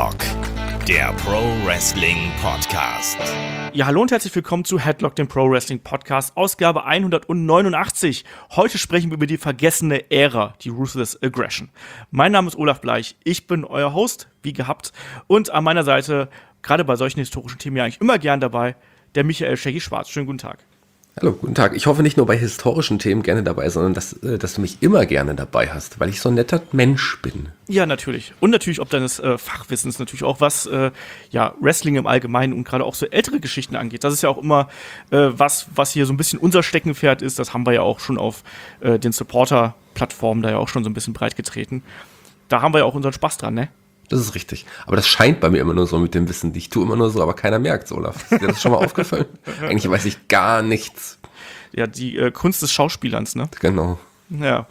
Headlock, der Pro Wrestling Podcast. Ja, hallo und herzlich willkommen zu Headlock, dem Pro Wrestling Podcast, Ausgabe 189. Heute sprechen wir über die vergessene Ära, die Ruthless Aggression. Mein Name ist Olaf Bleich, ich bin euer Host, wie gehabt. Und an meiner Seite, gerade bei solchen historischen Themen ja eigentlich immer gern dabei, der Michael Shaggy Schwarz. Schönen guten Tag. Hallo, guten Tag. Ich hoffe nicht nur bei historischen Themen gerne dabei, sondern dass du mich immer gerne dabei hast, weil ich so ein netter Mensch bin. Ja, natürlich. Und natürlich ob deines Fachwissens natürlich auch, was Wrestling im Allgemeinen und gerade auch so ältere Geschichten angeht. Das ist ja auch immer was hier so ein bisschen unser Steckenpferd ist. Das haben wir ja auch schon auf den Supporter-Plattformen da ja auch schon so ein bisschen breit getreten. Da haben wir ja auch unseren Spaß dran, ne? Das ist richtig. Aber das scheint bei mir immer nur so mit dem Wissen. Ich tue immer nur so, aber keiner merkt's, Olaf. Ist dir das schon mal aufgefallen? Eigentlich weiß ich gar nichts. Ja, die Kunst des Schauspielerns, ne? Genau. Ja.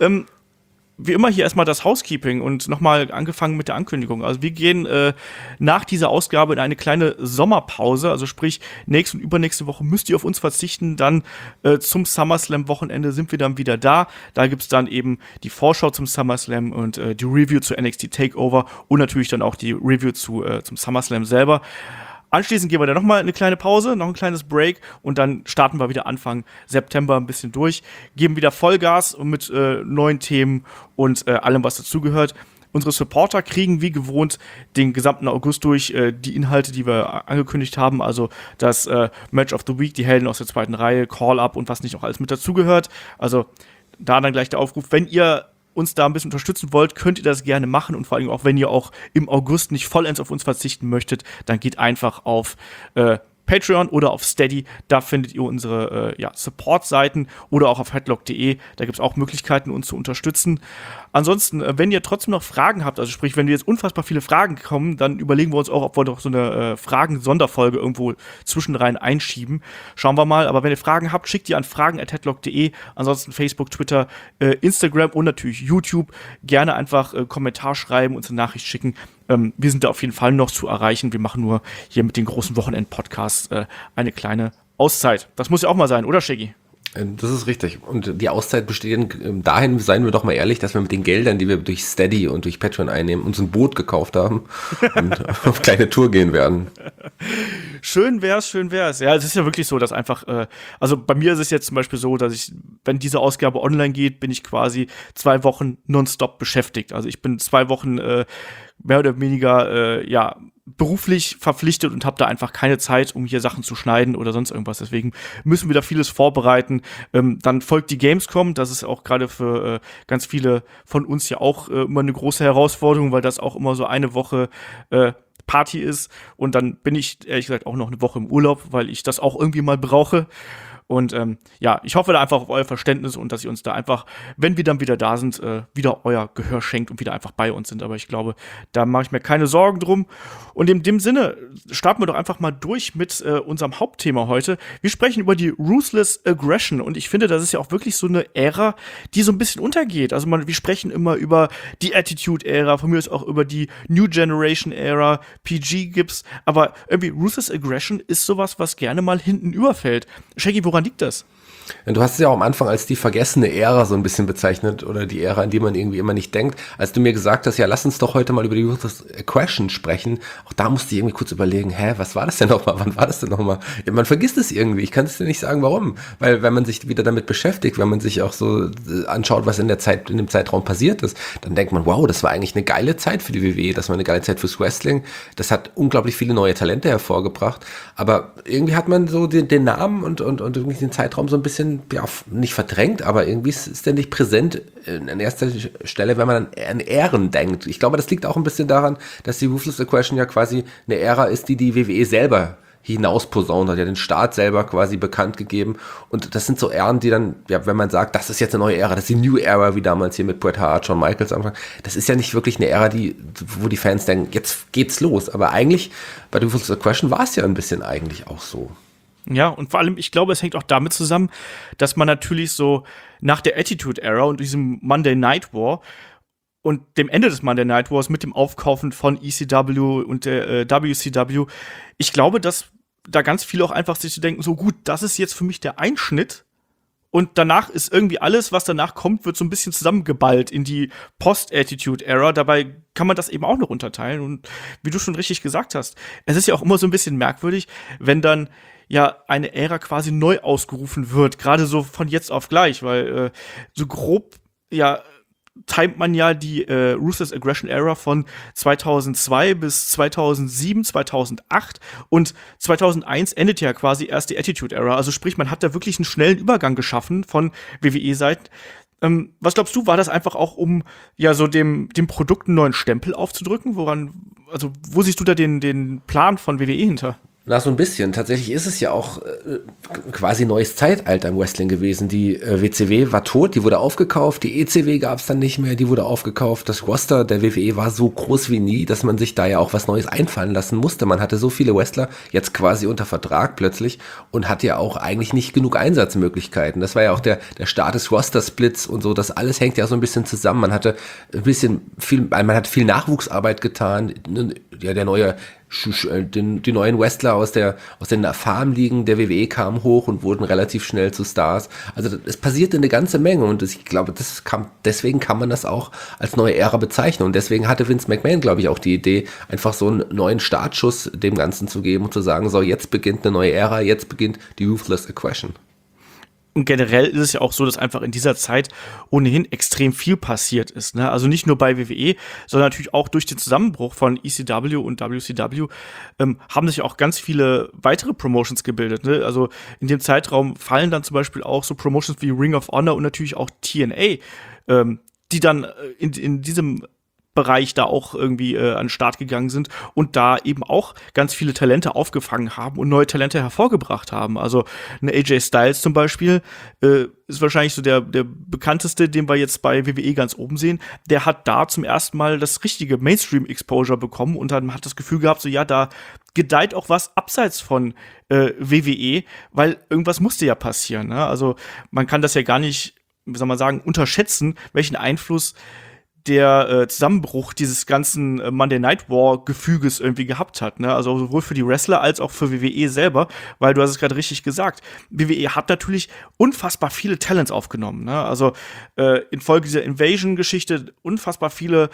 Wie immer hier erstmal das Housekeeping und nochmal angefangen mit der Ankündigung. Also wir gehen nach dieser Ausgabe in eine kleine Sommerpause, also sprich nächste und übernächste Woche müsst ihr auf uns verzichten, dann zum SummerSlam-Wochenende sind wir dann wieder da. Da gibt's dann eben die Vorschau zum SummerSlam und die Review zu NXT TakeOver und natürlich dann auch die Review zum SummerSlam selber. Anschließend gehen wir dann nochmal eine kleine Pause, noch ein kleines Break und dann starten wir wieder Anfang September ein bisschen durch, geben wieder Vollgas und mit neuen Themen und allem, was dazugehört. Unsere Supporter kriegen wie gewohnt den gesamten August durch die Inhalte, die wir angekündigt haben, also das Match of the Week, die Helden aus der zweiten Reihe, Call-Up und was nicht noch alles mit dazugehört. Also da dann gleich der Aufruf, wenn ihr uns da ein bisschen unterstützen wollt, könnt ihr das gerne machen und vor allem auch, wenn ihr auch im August nicht vollends auf uns verzichten möchtet, dann geht einfach auf Patreon oder auf Steady, da findet ihr unsere Support-Seiten oder auch auf headlock.de, da gibt es auch Möglichkeiten, uns zu unterstützen. Ansonsten, wenn ihr trotzdem noch Fragen habt, also sprich, wenn jetzt unfassbar viele Fragen kommen, dann überlegen wir uns auch, ob wir doch so eine Fragen-Sonderfolge irgendwo zwischenrein einschieben. Schauen wir mal, aber wenn ihr Fragen habt, schickt die an fragen@headlock.de, ansonsten Facebook, Twitter, Instagram und natürlich YouTube. Gerne einfach Kommentar schreiben, uns eine Nachricht schicken. Wir sind da auf jeden Fall noch zu erreichen. Wir machen nur hier mit den großen Wochenend-Podcasts eine kleine Auszeit. Das muss ja auch mal sein, oder Shaggy? Das ist richtig. Und die Auszeit besteht dahin, seien wir doch mal ehrlich, dass wir mit den Geldern, die wir durch Steady und durch Patreon einnehmen, uns ein Boot gekauft haben und auf kleine Tour gehen werden. Schön wär's. Ja, es ist ja wirklich so, dass einfach, also bei mir ist es jetzt zum Beispiel so, dass ich, wenn diese Ausgabe online geht, bin ich quasi 2 Wochen nonstop beschäftigt. Also ich bin 2 Wochen mehr oder weniger, beruflich verpflichtet und habe da einfach keine Zeit, um hier Sachen zu schneiden oder sonst irgendwas. Deswegen müssen wir da vieles vorbereiten. Dann folgt die Gamescom. Das ist auch gerade für ganz viele von uns ja auch immer eine große Herausforderung, weil das auch immer so eine Woche Party ist. Und dann bin ich, ehrlich gesagt, auch noch eine Woche im Urlaub, weil ich das auch irgendwie mal brauche. Und ich hoffe da einfach auf euer Verständnis und dass ihr uns da einfach, wenn wir dann wieder da sind, wieder euer Gehör schenkt und wieder einfach bei uns sind. Aber ich glaube, da mache ich mir keine Sorgen drum. Und in dem Sinne starten wir doch einfach mal durch mit unserem Hauptthema heute. Wir sprechen über die Ruthless Aggression und ich finde, das ist ja auch wirklich so eine Ära, die so ein bisschen untergeht. Also wir sprechen immer über die Attitude-Ära, von mir ist auch über die New Generation-Ära, PG gibt's, aber irgendwie Ruthless Aggression ist sowas, was gerne mal hinten überfällt. Shaggy, woran liegt das? Du hast es ja auch am Anfang als die vergessene Ära so ein bisschen bezeichnet oder die Ära, an die man irgendwie immer nicht denkt. Als du mir gesagt hast, ja, lass uns doch heute mal über die Ruthless Aggression sprechen, auch da musste ich irgendwie kurz überlegen, was war das denn nochmal? Wann war das denn nochmal? Ja, man vergisst es irgendwie. Ich kann es dir nicht sagen, warum. Weil wenn man sich wieder damit beschäftigt, wenn man sich auch so anschaut, was in dem Zeitraum passiert ist, dann denkt man, wow, das war eigentlich eine geile Zeit für die WWE, das war eine geile Zeit fürs Wrestling. Das hat unglaublich viele neue Talente hervorgebracht. Aber irgendwie hat man so den Namen und irgendwie den Zeitraum so ein bisschen, ja, nicht verdrängt, aber irgendwie ist der nicht präsent an erster Stelle, wenn man an Ehren denkt. Ich glaube, das liegt auch ein bisschen daran, dass die Ruthless Aggression ja quasi eine Ära ist, die WWE selber hinausposaunt hat, ja den Start selber quasi bekannt gegeben und das sind so Ähren, die dann, ja, wenn man sagt, das ist jetzt eine neue Ära, das ist die New Era, wie damals hier mit Bret Hart, Shawn Michaels am Anfang, das ist ja nicht wirklich eine Ära, wo die Fans denken, jetzt geht's los, aber eigentlich bei der Ruthless Aggression war es ja ein bisschen eigentlich auch so. Ja, und vor allem, ich glaube, es hängt auch damit zusammen, dass man natürlich so nach der Attitude-Era und diesem Monday Night War und dem Ende des Monday Night Wars mit dem Aufkaufen von ECW und der WCW, ich glaube, dass da ganz viele auch einfach sich denken, so gut, das ist jetzt für mich der Einschnitt Und danach ist irgendwie alles, was danach kommt, wird so ein bisschen zusammengeballt in die Post-Attitude-Era. Dabei kann man das eben auch noch unterteilen. Und wie du schon richtig gesagt hast, es ist ja auch immer so ein bisschen merkwürdig, wenn dann ja eine Ära quasi neu ausgerufen wird. Gerade so von jetzt auf gleich, weil so grob, ja, timet man ja die Ruthless Aggression Era von 2002 bis 2007, 2008 und 2001 endet ja quasi erst die Attitude Era. Also sprich, man hat da wirklich einen schnellen Übergang geschaffen von WWE-Seiten. Was glaubst du, war das einfach auch, um ja so dem Produkt einen neuen Stempel aufzudrücken? Wo siehst du da den Plan von WWE hinter? Na, so ein bisschen. Tatsächlich ist es ja auch quasi neues Zeitalter im Wrestling gewesen. Die WCW war tot, die wurde aufgekauft, die ECW gab es dann nicht mehr, die wurde aufgekauft. Das Roster der WWE war so groß wie nie, dass man sich da ja auch was Neues einfallen lassen musste. Man hatte so viele Wrestler jetzt quasi unter Vertrag plötzlich und hatte ja auch eigentlich nicht genug Einsatzmöglichkeiten. Das war ja auch der Start des Roster-Splits und so. Das alles hängt ja so ein bisschen zusammen. Man hat viel Nachwuchsarbeit getan. Ja, die neuen Wrestler aus den Farmligen der WWE kamen hoch und wurden relativ schnell zu Stars. Also es passierte eine ganze Menge und ich glaube, deswegen kann man das auch als neue Ära bezeichnen und deswegen hatte Vince McMahon, glaube ich, auch die Idee, einfach so einen neuen Startschuss dem Ganzen zu geben und zu sagen, so, jetzt beginnt eine neue Ära, jetzt beginnt die Ruthless Aggression. Und generell ist es ja auch so, dass einfach in dieser Zeit ohnehin extrem viel passiert ist. Ne? Also nicht nur bei WWE, sondern natürlich auch durch den Zusammenbruch von ECW und WCW haben sich auch ganz viele weitere Promotions gebildet. Ne? Also in dem Zeitraum fallen dann zum Beispiel auch so Promotions wie Ring of Honor und natürlich auch TNA, die dann in diesem Bereich da auch irgendwie an den Start gegangen sind und da eben auch ganz viele Talente aufgefangen haben und neue Talente hervorgebracht haben. Also eine AJ Styles zum Beispiel ist wahrscheinlich so der bekannteste, den wir jetzt bei WWE ganz oben sehen. Der hat da zum ersten Mal das richtige Mainstream-Exposure bekommen und dann hat das Gefühl gehabt, so ja, da gedeiht auch was abseits von WWE, weil irgendwas musste ja passieren. Ne? Also man kann das ja gar nicht, wie soll man sagen, unterschätzen, welchen Einfluss der Zusammenbruch dieses ganzen Monday Night War Gefüges irgendwie gehabt hat, ne? Also sowohl für die Wrestler als auch für WWE selber, weil du hast es gerade richtig gesagt. WWE hat natürlich unfassbar viele Talents aufgenommen, ne? Also infolge dieser Invasion-Geschichte unfassbar viele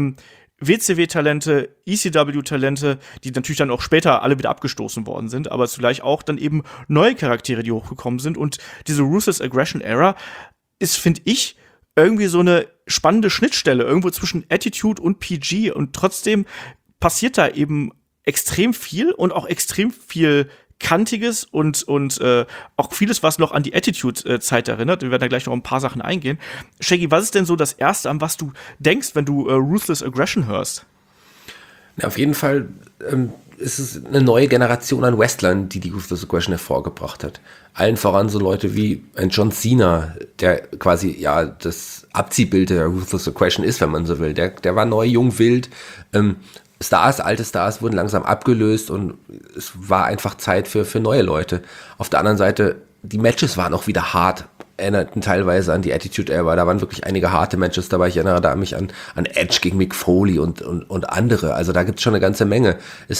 WCW-Talente, ECW-Talente, die natürlich dann auch später alle wieder abgestoßen worden sind, aber zugleich auch dann eben neue Charaktere, die hochgekommen sind und diese Ruthless Aggression Era ist, finde ich, irgendwie so eine spannende Schnittstelle irgendwo zwischen Attitude und PG und trotzdem passiert da eben extrem viel und auch extrem viel Kantiges und auch vieles, was noch an die Attitude-Zeit erinnert. Wir werden da gleich noch ein paar Sachen eingehen. Shaggy, was ist denn so das Erste, an was du denkst, wenn du Ruthless Aggression hörst? Ja, auf jeden Fall ist es eine neue Generation an Wrestlern, die Ruthless Aggression hervorgebracht hat. Allen voran so Leute wie ein John Cena, der quasi ja das Abziehbild der Ruthless Aggression ist, wenn man so will. Der war neu, jung, wild. Alte Stars wurden langsam abgelöst und es war einfach Zeit für neue Leute. Auf der anderen Seite, die Matches waren auch wieder hart, erinnerten teilweise an die Attitude Era. Da waren wirklich einige harte Matches dabei. Ich erinnere da mich an Edge gegen Mick Foley und andere. Also da gibt es schon eine ganze Menge.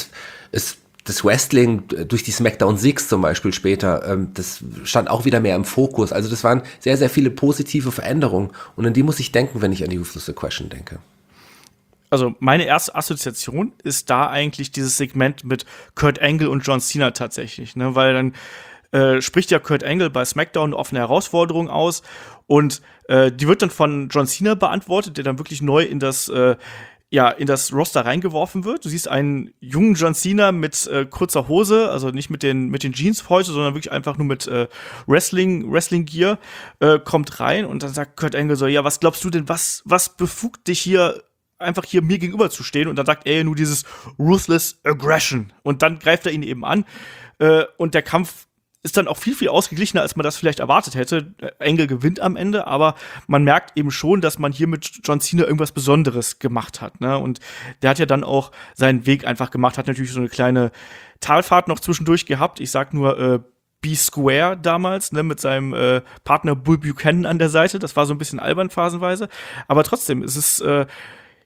Das Wrestling durch die SmackDown 6 zum Beispiel später, das stand auch wieder mehr im Fokus. Also das waren sehr, sehr viele positive Veränderungen. Und an die muss ich denken, wenn ich an die Ruthless Aggression denke. Also meine erste Assoziation ist da eigentlich dieses Segment mit Kurt Angle und John Cena tatsächlich, ne? Weil dann spricht ja Kurt Angle bei SmackDown eine offene Herausforderung aus und die wird dann von John Cena beantwortet, der dann wirklich neu in das Roster reingeworfen wird. Du siehst einen jungen John Cena mit kurzer Hose, also nicht mit den Jeans heute, sondern wirklich einfach nur mit Wrestling-Gear, kommt rein und dann sagt Kurt Angle so, ja, was glaubst du denn, was befugt dich hier einfach hier mir gegenüber zu stehen? Und dann sagt er nur dieses Ruthless Aggression. Und dann greift er ihn eben an und der Kampf ist dann auch viel, viel ausgeglichener, als man das vielleicht erwartet hätte. Angle gewinnt am Ende, aber man merkt eben schon, dass man hier mit John Cena irgendwas Besonderes gemacht hat, ne? Und der hat ja dann auch seinen Weg einfach gemacht, hat natürlich so eine kleine Talfahrt noch zwischendurch gehabt. Ich sag nur B-Square damals, ne, mit seinem Partner Bull Buchanan an der Seite. Das war so ein bisschen albern phasenweise. Aber trotzdem, es ist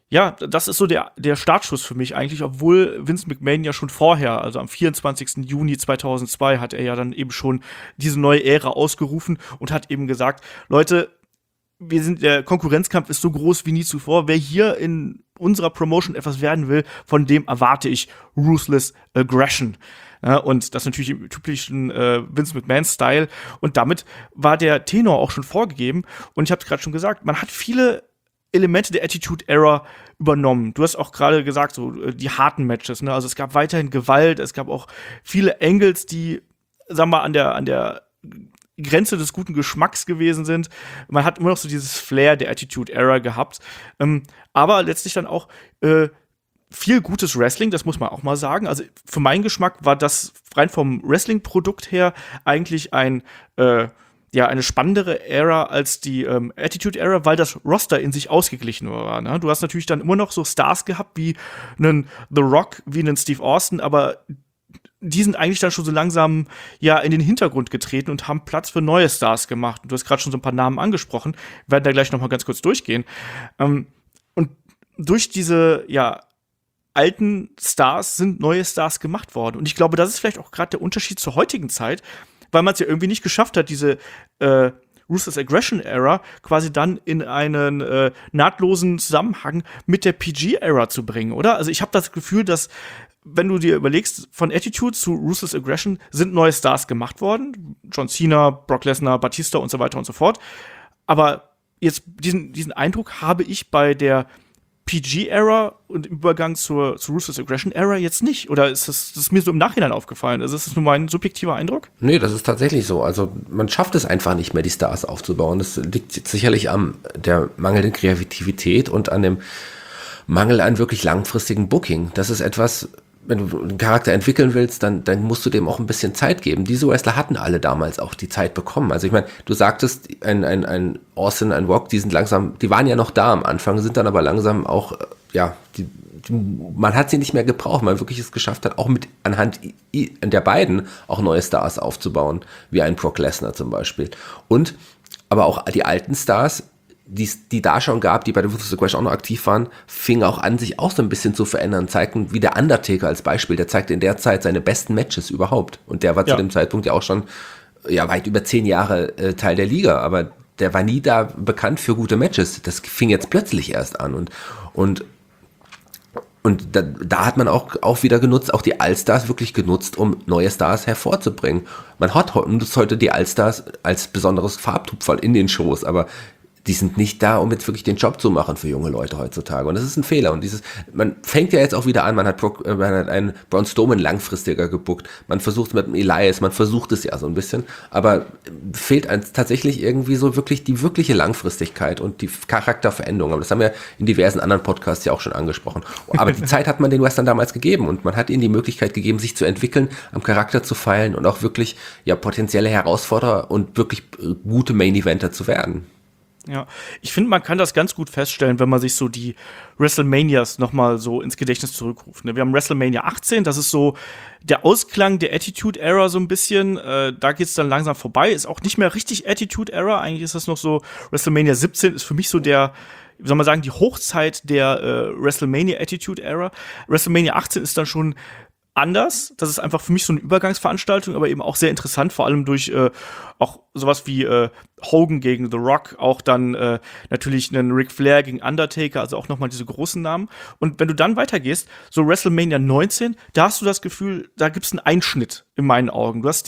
Ja, das ist so der Startschuss für mich eigentlich, obwohl Vince McMahon ja schon vorher, also am 24. Juni 2002, hat er ja dann eben schon diese neue Ära ausgerufen und hat eben gesagt, Leute, der Konkurrenzkampf ist so groß wie nie zuvor. Wer hier in unserer Promotion etwas werden will, von dem erwarte ich Ruthless Aggression. Ja, und das natürlich im typischen Vince McMahon-Style. Und damit war der Tenor auch schon vorgegeben. Und ich habe es gerade schon gesagt, man hat viele Elemente der Attitude Era übernommen. Du hast auch gerade gesagt, so die harten Matches, ne? Also es gab weiterhin Gewalt, es gab auch viele Angles, die, sagen wir, an der Grenze des guten Geschmacks gewesen sind. Man hat immer noch so dieses Flair der Attitude Era gehabt. Aber letztlich dann auch viel gutes Wrestling, das muss man auch mal sagen. Also für meinen Geschmack war das rein vom Wrestling-Produkt her eigentlich eine spannendere Ära als die Attitude-Era, weil das Roster in sich ausgeglichen war. Ne? Du hast natürlich dann immer noch so Stars gehabt wie einen The Rock, wie einen Steve Austin, aber die sind eigentlich dann schon so langsam in den Hintergrund getreten und haben Platz für neue Stars gemacht. Du hast gerade schon so ein paar Namen angesprochen, wir werden da gleich noch mal ganz kurz durchgehen. Und durch diese alten Stars sind neue Stars gemacht worden. Und ich glaube, das ist vielleicht auch gerade der Unterschied zur heutigen Zeit, weil man es ja irgendwie nicht geschafft hat, diese Ruthless Aggression Era quasi dann in einen nahtlosen Zusammenhang mit der PG Era zu bringen, oder? Also ich habe das Gefühl, dass, wenn du dir überlegst, von Attitude zu Ruthless Aggression sind neue Stars gemacht worden. John Cena, Brock Lesnar, Batista und so weiter und so fort. Aber jetzt diesen Eindruck habe ich bei der PG-Era und im Übergang zur Ruthless Aggression-Era jetzt nicht? Oder ist das mir so im Nachhinein aufgefallen? Also ist das nur mein subjektiver Eindruck? Nee, das ist tatsächlich so. Also man schafft es einfach nicht mehr, die Stars aufzubauen. Das liegt sicherlich an der mangelnden Kreativität und an dem Mangel an wirklich langfristigen Booking. Das ist etwas, wenn du einen Charakter entwickeln willst, dann musst du dem auch ein bisschen Zeit geben. Diese Wrestler hatten alle damals auch die Zeit bekommen. Also ich meine, du sagtest, ein Austin, ein Rock, die waren ja noch da am Anfang, sind dann aber langsam auch, man hat sie nicht mehr gebraucht, man wirklich es geschafft hat, auch anhand der beiden auch neue Stars aufzubauen, wie ein Brock Lesnar zum Beispiel. Und aber auch die alten Stars, die da schon gab, die bei der Ruthless Aggression auch noch aktiv waren, fingen auch an, sich auch so ein bisschen zu verändern, zeigten, wie der Undertaker als Beispiel, der zeigte in der Zeit seine besten Matches überhaupt. Und der war zu dem Zeitpunkt ja auch schon weit über 10 Jahre Teil der Liga, aber der war nie da bekannt für gute Matches. Das fing jetzt plötzlich erst an und da hat man auch wieder genutzt, auch die Allstars wirklich genutzt, um neue Stars hervorzubringen. Man nutzt heute die Allstars als besonderes Farbtupferl in den Shows, aber die sind nicht da, um jetzt wirklich den Job zu machen für junge Leute heutzutage. Und das ist ein Fehler. Und man fängt ja jetzt auch wieder an, man hat einen Braun Strowman langfristiger gebuckt. Man versucht mit dem Elias, man versucht es ja so ein bisschen. Aber fehlt tatsächlich irgendwie so wirklich die wirkliche Langfristigkeit und die Charakterveränderung. Aber das haben wir in diversen anderen Podcasts ja auch schon angesprochen. Aber die Zeit hat man den Wrestlern damals gegeben. Und man hat ihnen die Möglichkeit gegeben, sich zu entwickeln, am Charakter zu feilen und auch wirklich potenzielle Herausforderer und wirklich gute Main-Eventer zu werden. Ja, ich finde, man kann das ganz gut feststellen, wenn man sich so die WrestleManias noch mal so ins Gedächtnis zurückruft. Wir haben WrestleMania 18, das ist so der Ausklang der Attitude-Era so ein bisschen. Da geht's dann langsam vorbei, ist auch nicht mehr richtig Attitude-Era. Eigentlich ist das noch so, WrestleMania 17 ist für mich so der, wie soll man sagen, die Hochzeit der WrestleMania Attitude-Era. WrestleMania 18 ist dann schon anders. Das ist einfach für mich so eine Übergangsveranstaltung, aber eben auch sehr interessant, vor allem durch auch sowas wie Hogan gegen The Rock, auch dann natürlich einen Ric Flair gegen Undertaker, also auch nochmal diese großen Namen. Und wenn du dann weitergehst, so WrestleMania 19, da hast du das Gefühl, da gibt's einen Einschnitt in meinen Augen. Du hast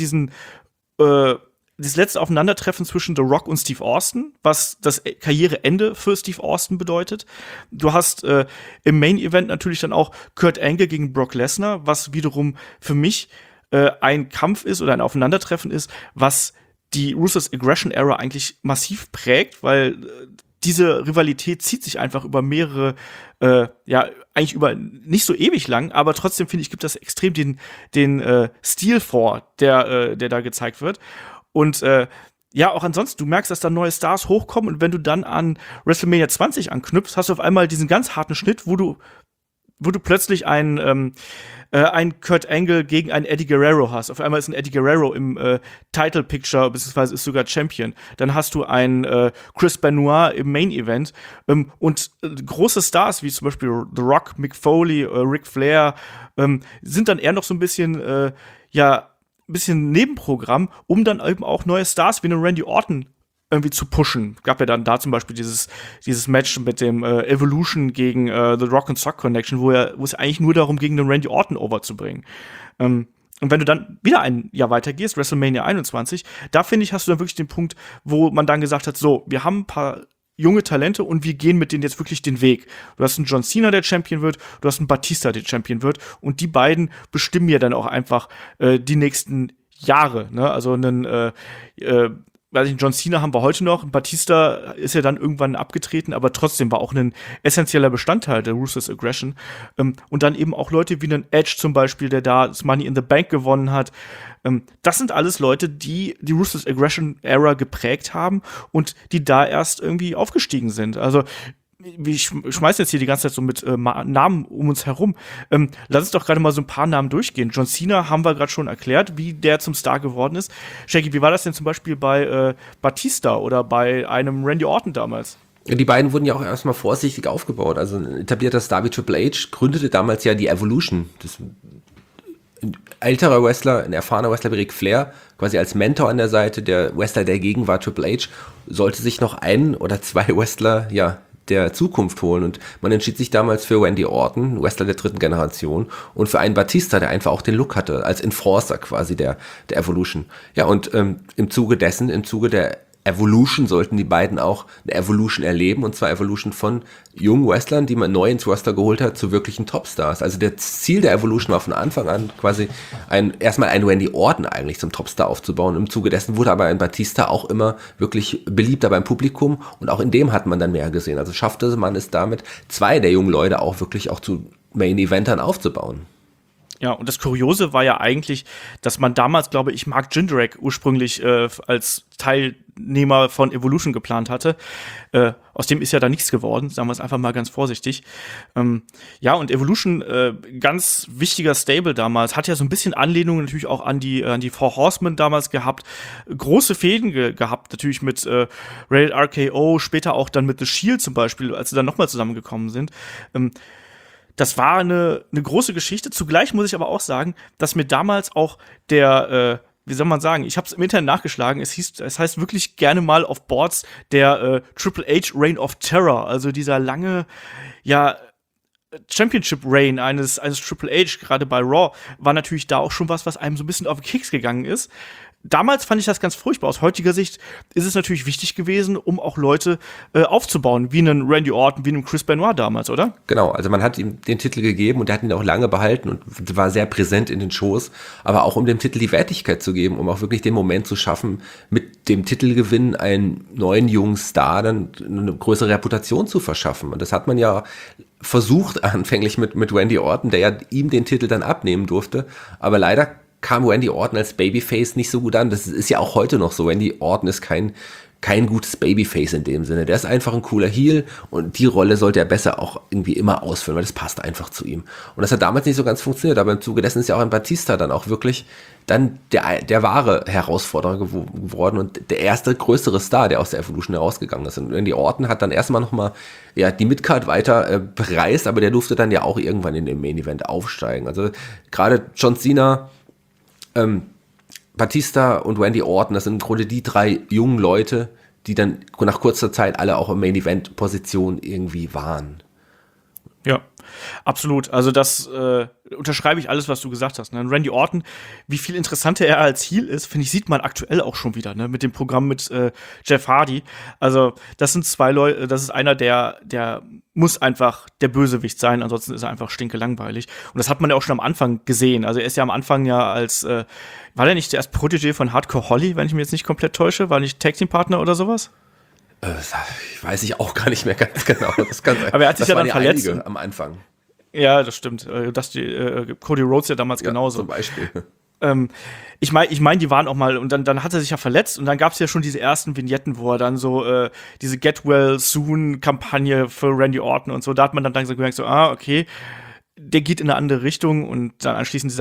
dieses letzte Aufeinandertreffen zwischen The Rock und Steve Austin, was das Karriereende für Steve Austin bedeutet. Du hast im Main Event natürlich dann auch Kurt Angle gegen Brock Lesnar, was wiederum für mich ein Kampf ist oder ein Aufeinandertreffen ist, was die Ruthless Aggression Era eigentlich massiv prägt, weil diese Rivalität zieht sich einfach über mehrere, eigentlich über nicht so ewig lang, aber trotzdem finde ich, gibt das extrem den Stil vor, der da gezeigt wird. Und auch ansonsten, du merkst, dass da neue Stars hochkommen und wenn du dann an WrestleMania 20 anknüpfst, hast du auf einmal diesen ganz harten Schnitt, wo du wo du plötzlich ein Kurt Angle gegen einen Eddie Guerrero hast. Auf einmal ist ein Eddie Guerrero im Title Picture, beziehungsweise ist sogar Champion. Dann hast du einen Chris Benoit im Main Event und große Stars wie zum Beispiel The Rock, Mick Foley, Ric Flair sind dann eher noch so ein bisschen bisschen Nebenprogramm, um dann eben auch neue Stars wie einen Randy Orton irgendwie zu pushen. Gab ja dann da zum Beispiel dieses Match mit dem Evolution gegen The Rock and Sock Connection, wo es eigentlich nur darum ging, den Randy Orton overzubringen. Und wenn du dann wieder ein Jahr weitergehst, WrestleMania 21, da finde ich, hast du dann wirklich den Punkt, wo man dann gesagt hat, so, wir haben ein paar junge Talente und wir gehen mit denen jetzt wirklich den Weg. Du hast einen John Cena, der Champion wird, du hast einen Batista, der Champion wird und die beiden bestimmen ja dann auch einfach die nächsten Jahre, ne? Also weiß ich, John Cena haben wir heute noch, Batista ist ja dann irgendwann abgetreten, aber trotzdem war auch ein essentieller Bestandteil der Ruthless Aggression. Und dann eben auch Leute wie einen Edge zum Beispiel, der da das Money in the Bank gewonnen hat. Das sind alles Leute, die Ruthless Aggression Era geprägt haben und die da erst irgendwie aufgestiegen sind. Also ich schmeiß jetzt hier die ganze Zeit so mit Namen um uns herum. Lass uns doch gerade mal so ein paar Namen durchgehen. John Cena haben wir gerade schon erklärt, wie der zum Star geworden ist. Shaggy, wie war das denn zum Beispiel bei Batista oder bei einem Randy Orton damals? Die beiden wurden ja auch erstmal vorsichtig aufgebaut. Also ein etablierter Star wie Triple H gründete damals ja die Evolution. Ein älterer Wrestler, ein erfahrener Wrestler wie Ric Flair, quasi als Mentor an der Seite, der Wrestler der Gegenwart Triple H, sollte sich noch ein oder zwei Wrestler, der Zukunft holen und man entschied sich damals für Randy Orton, Wrestler der dritten Generation und für einen Batista, der einfach auch den Look hatte, als Enforcer quasi der Evolution. Ja, und im Zuge der Evolution sollten die beiden auch eine Evolution erleben, und zwar Evolution von jungen Wrestlern, die man neu ins Roster geholt hat, zu wirklichen Topstars. Also das Ziel der Evolution war von Anfang an quasi erstmal einen Randy Orton eigentlich zum Topstar aufzubauen. Im Zuge dessen wurde aber ein Batista auch immer wirklich beliebter beim Publikum und auch in dem hat man dann mehr gesehen. Also schaffte man es damit, zwei der jungen Leute auch wirklich auch zu Main-Eventern aufzubauen. Ja, und das Kuriose war ja eigentlich, dass man damals, glaube ich, Mark Jindrak ursprünglich als Teilnehmer von Evolution geplant hatte. Aus dem ist ja da nichts geworden, sagen wir es einfach mal ganz vorsichtig. Ja, und Evolution, ganz wichtiger Stable damals, hat ja so ein bisschen Anlehnung natürlich auch an die Four Horsemen damals gehabt. Große Fäden gehabt, natürlich mit Rated RKO, später auch dann mit The Shield zum Beispiel, als sie dann nochmal zusammengekommen sind. Das war eine große Geschichte. Zugleich muss ich aber auch sagen, dass mir damals auch wie soll man sagen, ich habe es im Internet nachgeschlagen, es heißt wirklich gerne mal auf Boards der Triple H Reign of Terror, also dieser lange, Championship Reign eines Triple H, gerade bei Raw, war natürlich da auch schon was einem so ein bisschen auf den Keks gegangen ist. Damals fand ich das ganz furchtbar. Aus heutiger Sicht ist es natürlich wichtig gewesen, um auch Leute aufzubauen, wie einen Randy Orton, wie einen Chris Benoit damals, oder? Genau, also man hat ihm den Titel gegeben und er hat ihn auch lange behalten und war sehr präsent in den Shows, aber auch um dem Titel die Wertigkeit zu geben, um auch wirklich den Moment zu schaffen, mit dem Titelgewinn einen neuen jungen Star dann eine größere Reputation zu verschaffen. Und das hat man ja versucht anfänglich mit Randy Orton, der ja ihm den Titel dann abnehmen durfte, aber leider kam Randy Orton als Babyface nicht so gut an. Das ist ja auch heute noch so. Randy Orton ist kein gutes Babyface in dem Sinne. Der ist einfach ein cooler Heel und die Rolle sollte er besser auch irgendwie immer ausfüllen, weil das passt einfach zu ihm. Und das hat damals nicht so ganz funktioniert, aber im Zuge dessen ist ja auch ein Batista dann auch wirklich dann der wahre Herausforderer geworden und der erste größere Star, der aus der Evolution herausgegangen ist. Und Randy Orton hat dann erstmal nochmal die Midcard weiter bereist, aber der durfte dann ja auch irgendwann in den Main Event aufsteigen. Also gerade John Cena, Batista und Randy Orton, das sind im Grunde die drei jungen Leute, die dann nach kurzer Zeit alle auch in Main-Event-Position irgendwie waren. Ja, absolut. Also das unterschreibe ich alles, was du gesagt hast. Ne? Randy Orton, wie viel interessanter er als Heel ist, finde ich, sieht man aktuell auch schon wieder, ne? Mit dem Programm mit Jeff Hardy. Also das sind zwei Leute, das ist einer, der muss einfach der Bösewicht sein, ansonsten ist er einfach stinkelangweilig. Und das hat man ja auch schon am Anfang gesehen. Also er ist ja am Anfang ja als, war der nicht erst Protégé von Hardcore Holly, wenn ich mich jetzt nicht komplett täusche? War nicht Tag-Team-Partner oder sowas? Weiß ich auch gar nicht mehr ganz genau. Das kann sein. Aber er hat sich ja dann verletzt. Am Anfang. Ja, das stimmt. Cody Rhodes ja damals genauso. Zum Beispiel. Ich meine, die waren auch mal, und dann hat er sich ja verletzt und dann gab es ja schon diese ersten Vignetten, wo er dann so diese Get Well Soon Kampagne für Randy Orton und so, da hat man dann langsam gemerkt, so, okay, der geht in eine andere Richtung und dann anschließend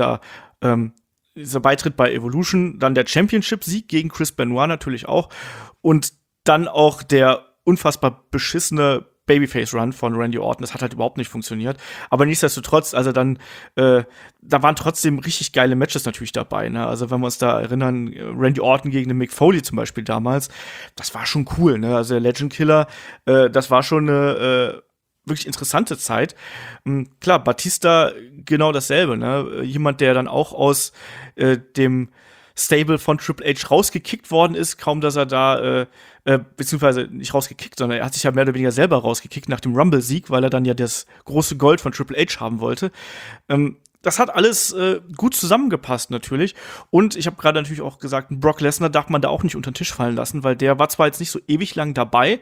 dieser Beitritt bei Evolution, dann der Championship-Sieg gegen Chris Benoit natürlich auch und dann auch der unfassbar beschissene Babyface-Run von Randy Orton. Das hat halt überhaupt nicht funktioniert. Aber nichtsdestotrotz, also dann, da waren trotzdem richtig geile Matches natürlich dabei. Ne? Also wenn wir uns da erinnern, Randy Orton gegen den Mick Foley zum Beispiel damals, das war schon cool. Ne? Also der Legend Killer, das war schon eine wirklich interessante Zeit. Klar, Batista genau dasselbe. Ne? Jemand, der dann auch aus dem Stable von Triple H rausgekickt worden ist, kaum dass er da beziehungsweise nicht rausgekickt, sondern er hat sich ja mehr oder weniger selber rausgekickt nach dem Rumble-Sieg, weil er dann ja das große Gold von Triple H haben wollte. Das hat alles gut zusammengepasst natürlich. Und ich habe gerade natürlich auch gesagt, Brock Lesnar darf man da auch nicht unter den Tisch fallen lassen, weil der war zwar jetzt nicht so ewig lang dabei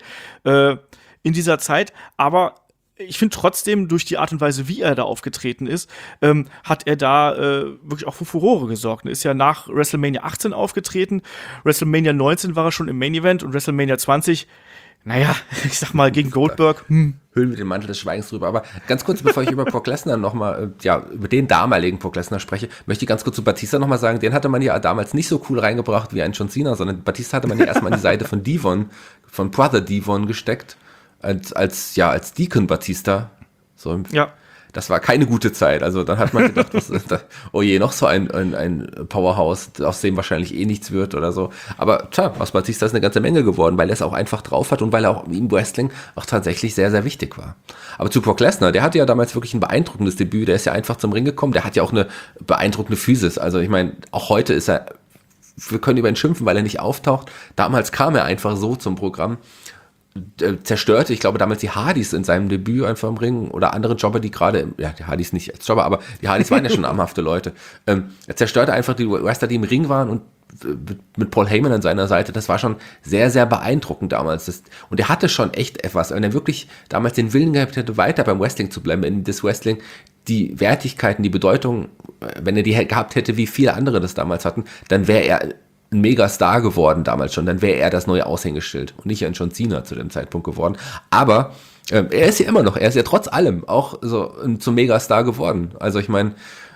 in dieser Zeit, aber ich finde trotzdem, durch die Art und Weise, wie er da aufgetreten ist, hat er da wirklich auch für Furore gesorgt. Er ist ja nach WrestleMania 18 aufgetreten, WrestleMania 19 war er schon im Main Event und WrestleMania 20, naja, ich sag mal, gegen Goldberg. Hüllen wir den Mantel des Schweigens drüber. Aber ganz kurz, bevor ich über Brock Lesnar nochmal, über den damaligen Brock Lesnar spreche, möchte ich ganz kurz zu Batista nochmal sagen, den hatte man ja damals nicht so cool reingebracht wie ein John Cena, sondern Batista hatte man ja erstmal an die Seite von Devon, von Brother Devon gesteckt. Als Deacon Batista. So, ja. Das war keine gute Zeit. Also dann hat man gedacht, oh je, noch so ein Powerhouse, aus dem wahrscheinlich eh nichts wird oder so. Aber tja, aus Batista ist eine ganze Menge geworden, weil er es auch einfach drauf hat und weil er auch im Wrestling auch tatsächlich sehr, sehr wichtig war. Aber zu Brock Lesnar, der hatte ja damals wirklich ein beeindruckendes Debüt. Der ist ja einfach zum Ring gekommen. Der hat ja auch eine beeindruckende Physis. Also ich meine, auch heute ist er, wir können über ihn schimpfen, weil er nicht auftaucht. Damals kam er einfach so zum Programm. Zerstörte, ich glaube damals die Hardys in seinem Debüt einfach im Ring oder andere Jobber, die gerade, ja, die Hardys nicht als Jobber, aber die Hardys waren ja schon namhafte Leute. Er zerstörte einfach die Wrestler, die im Ring waren und mit Paul Heyman an seiner Seite, das war schon sehr, sehr beeindruckend damals. Und er hatte schon echt etwas, wenn er wirklich damals den Willen gehabt hätte, weiter beim Wrestling zu bleiben, in das Wrestling, die Wertigkeiten, die Bedeutung, wenn er die gehabt hätte, wie viele andere das damals hatten, dann wäre er ein Megastar geworden damals schon, dann wäre er das neue Aushängeschild und nicht ein John Cena zu dem Zeitpunkt geworden. Aber er ist ja immer noch, er ist ja trotz allem auch so zum Megastar geworden. Also ich meine,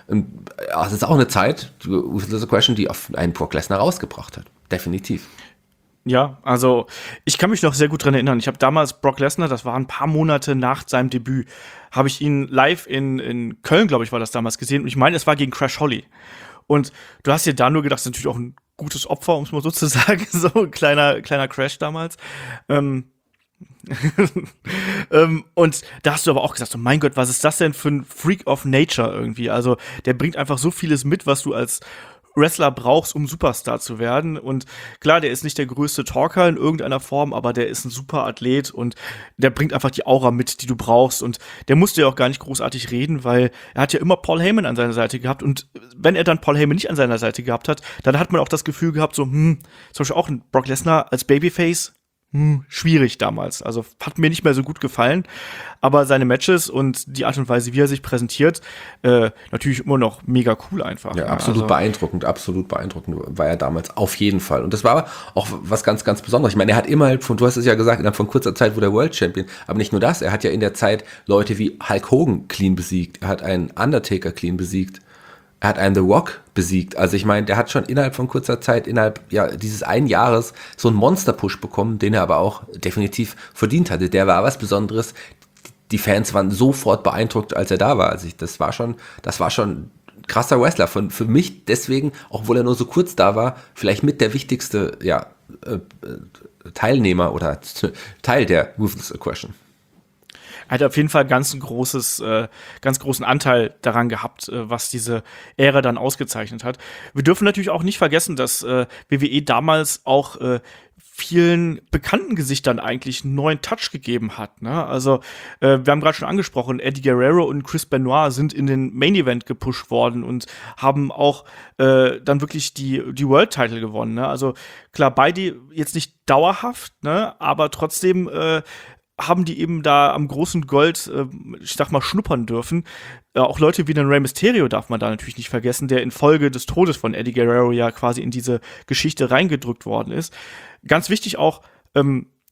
es ist auch eine Zeit, diese Question, die auf einen Brock Lesnar rausgebracht hat. Definitiv. Ja, also ich kann mich noch sehr gut dran erinnern. Ich habe damals Brock Lesnar, das war ein paar Monate nach seinem Debüt, habe ich ihn live in Köln, glaube ich, war das damals gesehen. Und ich meine, es war gegen Crash Holly. Und du hast dir da nur gedacht, das ist natürlich auch ein gutes Opfer, um es mal so zu sagen. So ein kleiner Crash damals. Und da hast du aber auch gesagt, so, mein Gott, was ist das denn für ein Freak of Nature irgendwie? Also der bringt einfach so vieles mit, was du als Wrestler brauchst, um Superstar zu werden. Und klar, der ist nicht der größte Talker in irgendeiner Form, aber der ist ein super Athlet und der bringt einfach die Aura mit, die du brauchst. Und der musste ja auch gar nicht großartig reden, weil er hat ja immer Paul Heyman an seiner Seite gehabt. Und wenn er dann Paul Heyman nicht an seiner Seite gehabt hat, dann hat man auch das Gefühl gehabt, so, zum Beispiel auch ein Brock Lesnar als Babyface, schwierig damals. Also hat mir nicht mehr so gut gefallen. Aber seine Matches und die Art und Weise, wie er sich präsentiert, natürlich immer noch mega cool einfach. Ja, absolut beeindruckend war er damals auf jeden Fall. Und das war auch was ganz, ganz Besonderes. Ich meine, er hat immer du hast es ja gesagt, innerhalb von kurzer Zeit wurde er World Champion. Aber nicht nur das, er hat ja in der Zeit Leute wie Hulk Hogan clean besiegt. Er hat einen Undertaker clean besiegt. Er hat einen The Rock besiegt. Also ich meine, der hat schon innerhalb von kurzer Zeit, dieses einen Jahres so einen Monster-Push bekommen, den er aber auch definitiv verdient hatte. Der war was Besonderes. Die Fans waren sofort beeindruckt, als er da war. Also das war schon ein krasser Wrestler. Für mich deswegen, obwohl er nur so kurz da war, vielleicht mit der wichtigste Teilnehmer oder Teil der Ruthless Aggression. Er hat auf jeden Fall ganz großen Anteil daran gehabt, was diese Ära dann ausgezeichnet hat. Wir dürfen natürlich auch nicht vergessen, dass WWE damals auch vielen bekannten Gesichtern eigentlich einen neuen Touch gegeben hat. Ne? Also wir haben gerade schon angesprochen, Eddie Guerrero und Chris Benoit sind in den Main Event gepusht worden und haben auch dann wirklich die World Title gewonnen. Ne? Also klar, beide jetzt nicht dauerhaft, ne? Aber trotzdem haben die eben da am großen Gold, ich sag mal, schnuppern dürfen. Auch Leute wie den Rey Mysterio darf man da natürlich nicht vergessen, der infolge des Todes von Eddie Guerrero ja quasi in diese Geschichte reingedrückt worden ist. Ganz wichtig auch,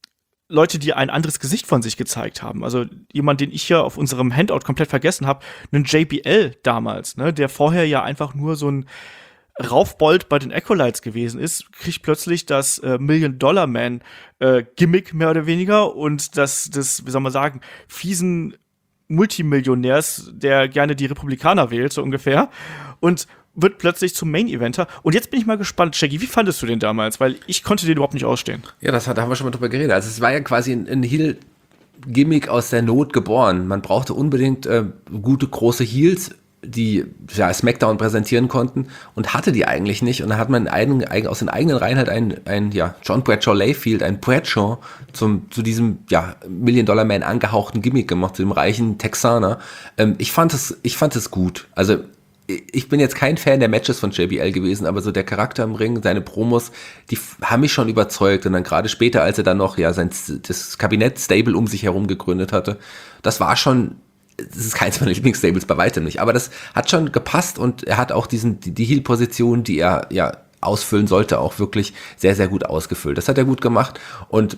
Leute, die ein anderes Gesicht von sich gezeigt haben. Also jemand, den ich hier auf unserem Handout komplett vergessen habe, einen JBL damals, ne, der vorher ja einfach nur so ein Raufbold bei den Acolytes gewesen ist, kriegt plötzlich das Million-Dollar-Man Gimmick mehr oder weniger und das, wie soll man sagen, fiesen Multimillionärs, der gerne die Republikaner wählt, so ungefähr. Und wird plötzlich zum Main-Eventer. Und jetzt bin ich mal gespannt, Shaggy, wie fandest du den damals? Weil ich konnte den überhaupt nicht ausstehen. Ja, da haben wir schon mal drüber geredet. Also es war ja quasi ein Heel-Gimmick aus der Not geboren. Man brauchte unbedingt gute, große Heels, die ja, SmackDown präsentieren konnten und hatte die eigentlich nicht. Und dann hat man aus den eigenen Reihen halt ein John Bradshaw Layfield, ein Bradshaw zu diesem Million-Dollar-Man angehauchten Gimmick gemacht, zu dem reichen Texaner. Ich fand es gut. Also ich bin jetzt kein Fan der Matches von JBL gewesen, aber so der Charakter im Ring, seine Promos, die haben mich schon überzeugt. Und dann gerade später, als er dann noch das Kabinett-Stable um sich herum gegründet hatte, das ist keins meiner Lieblingsstables, bei weitem nicht. Aber das hat schon gepasst und er hat auch die Heel-Position, die er ja ausfüllen sollte, auch wirklich sehr, sehr gut ausgefüllt. Das hat er gut gemacht und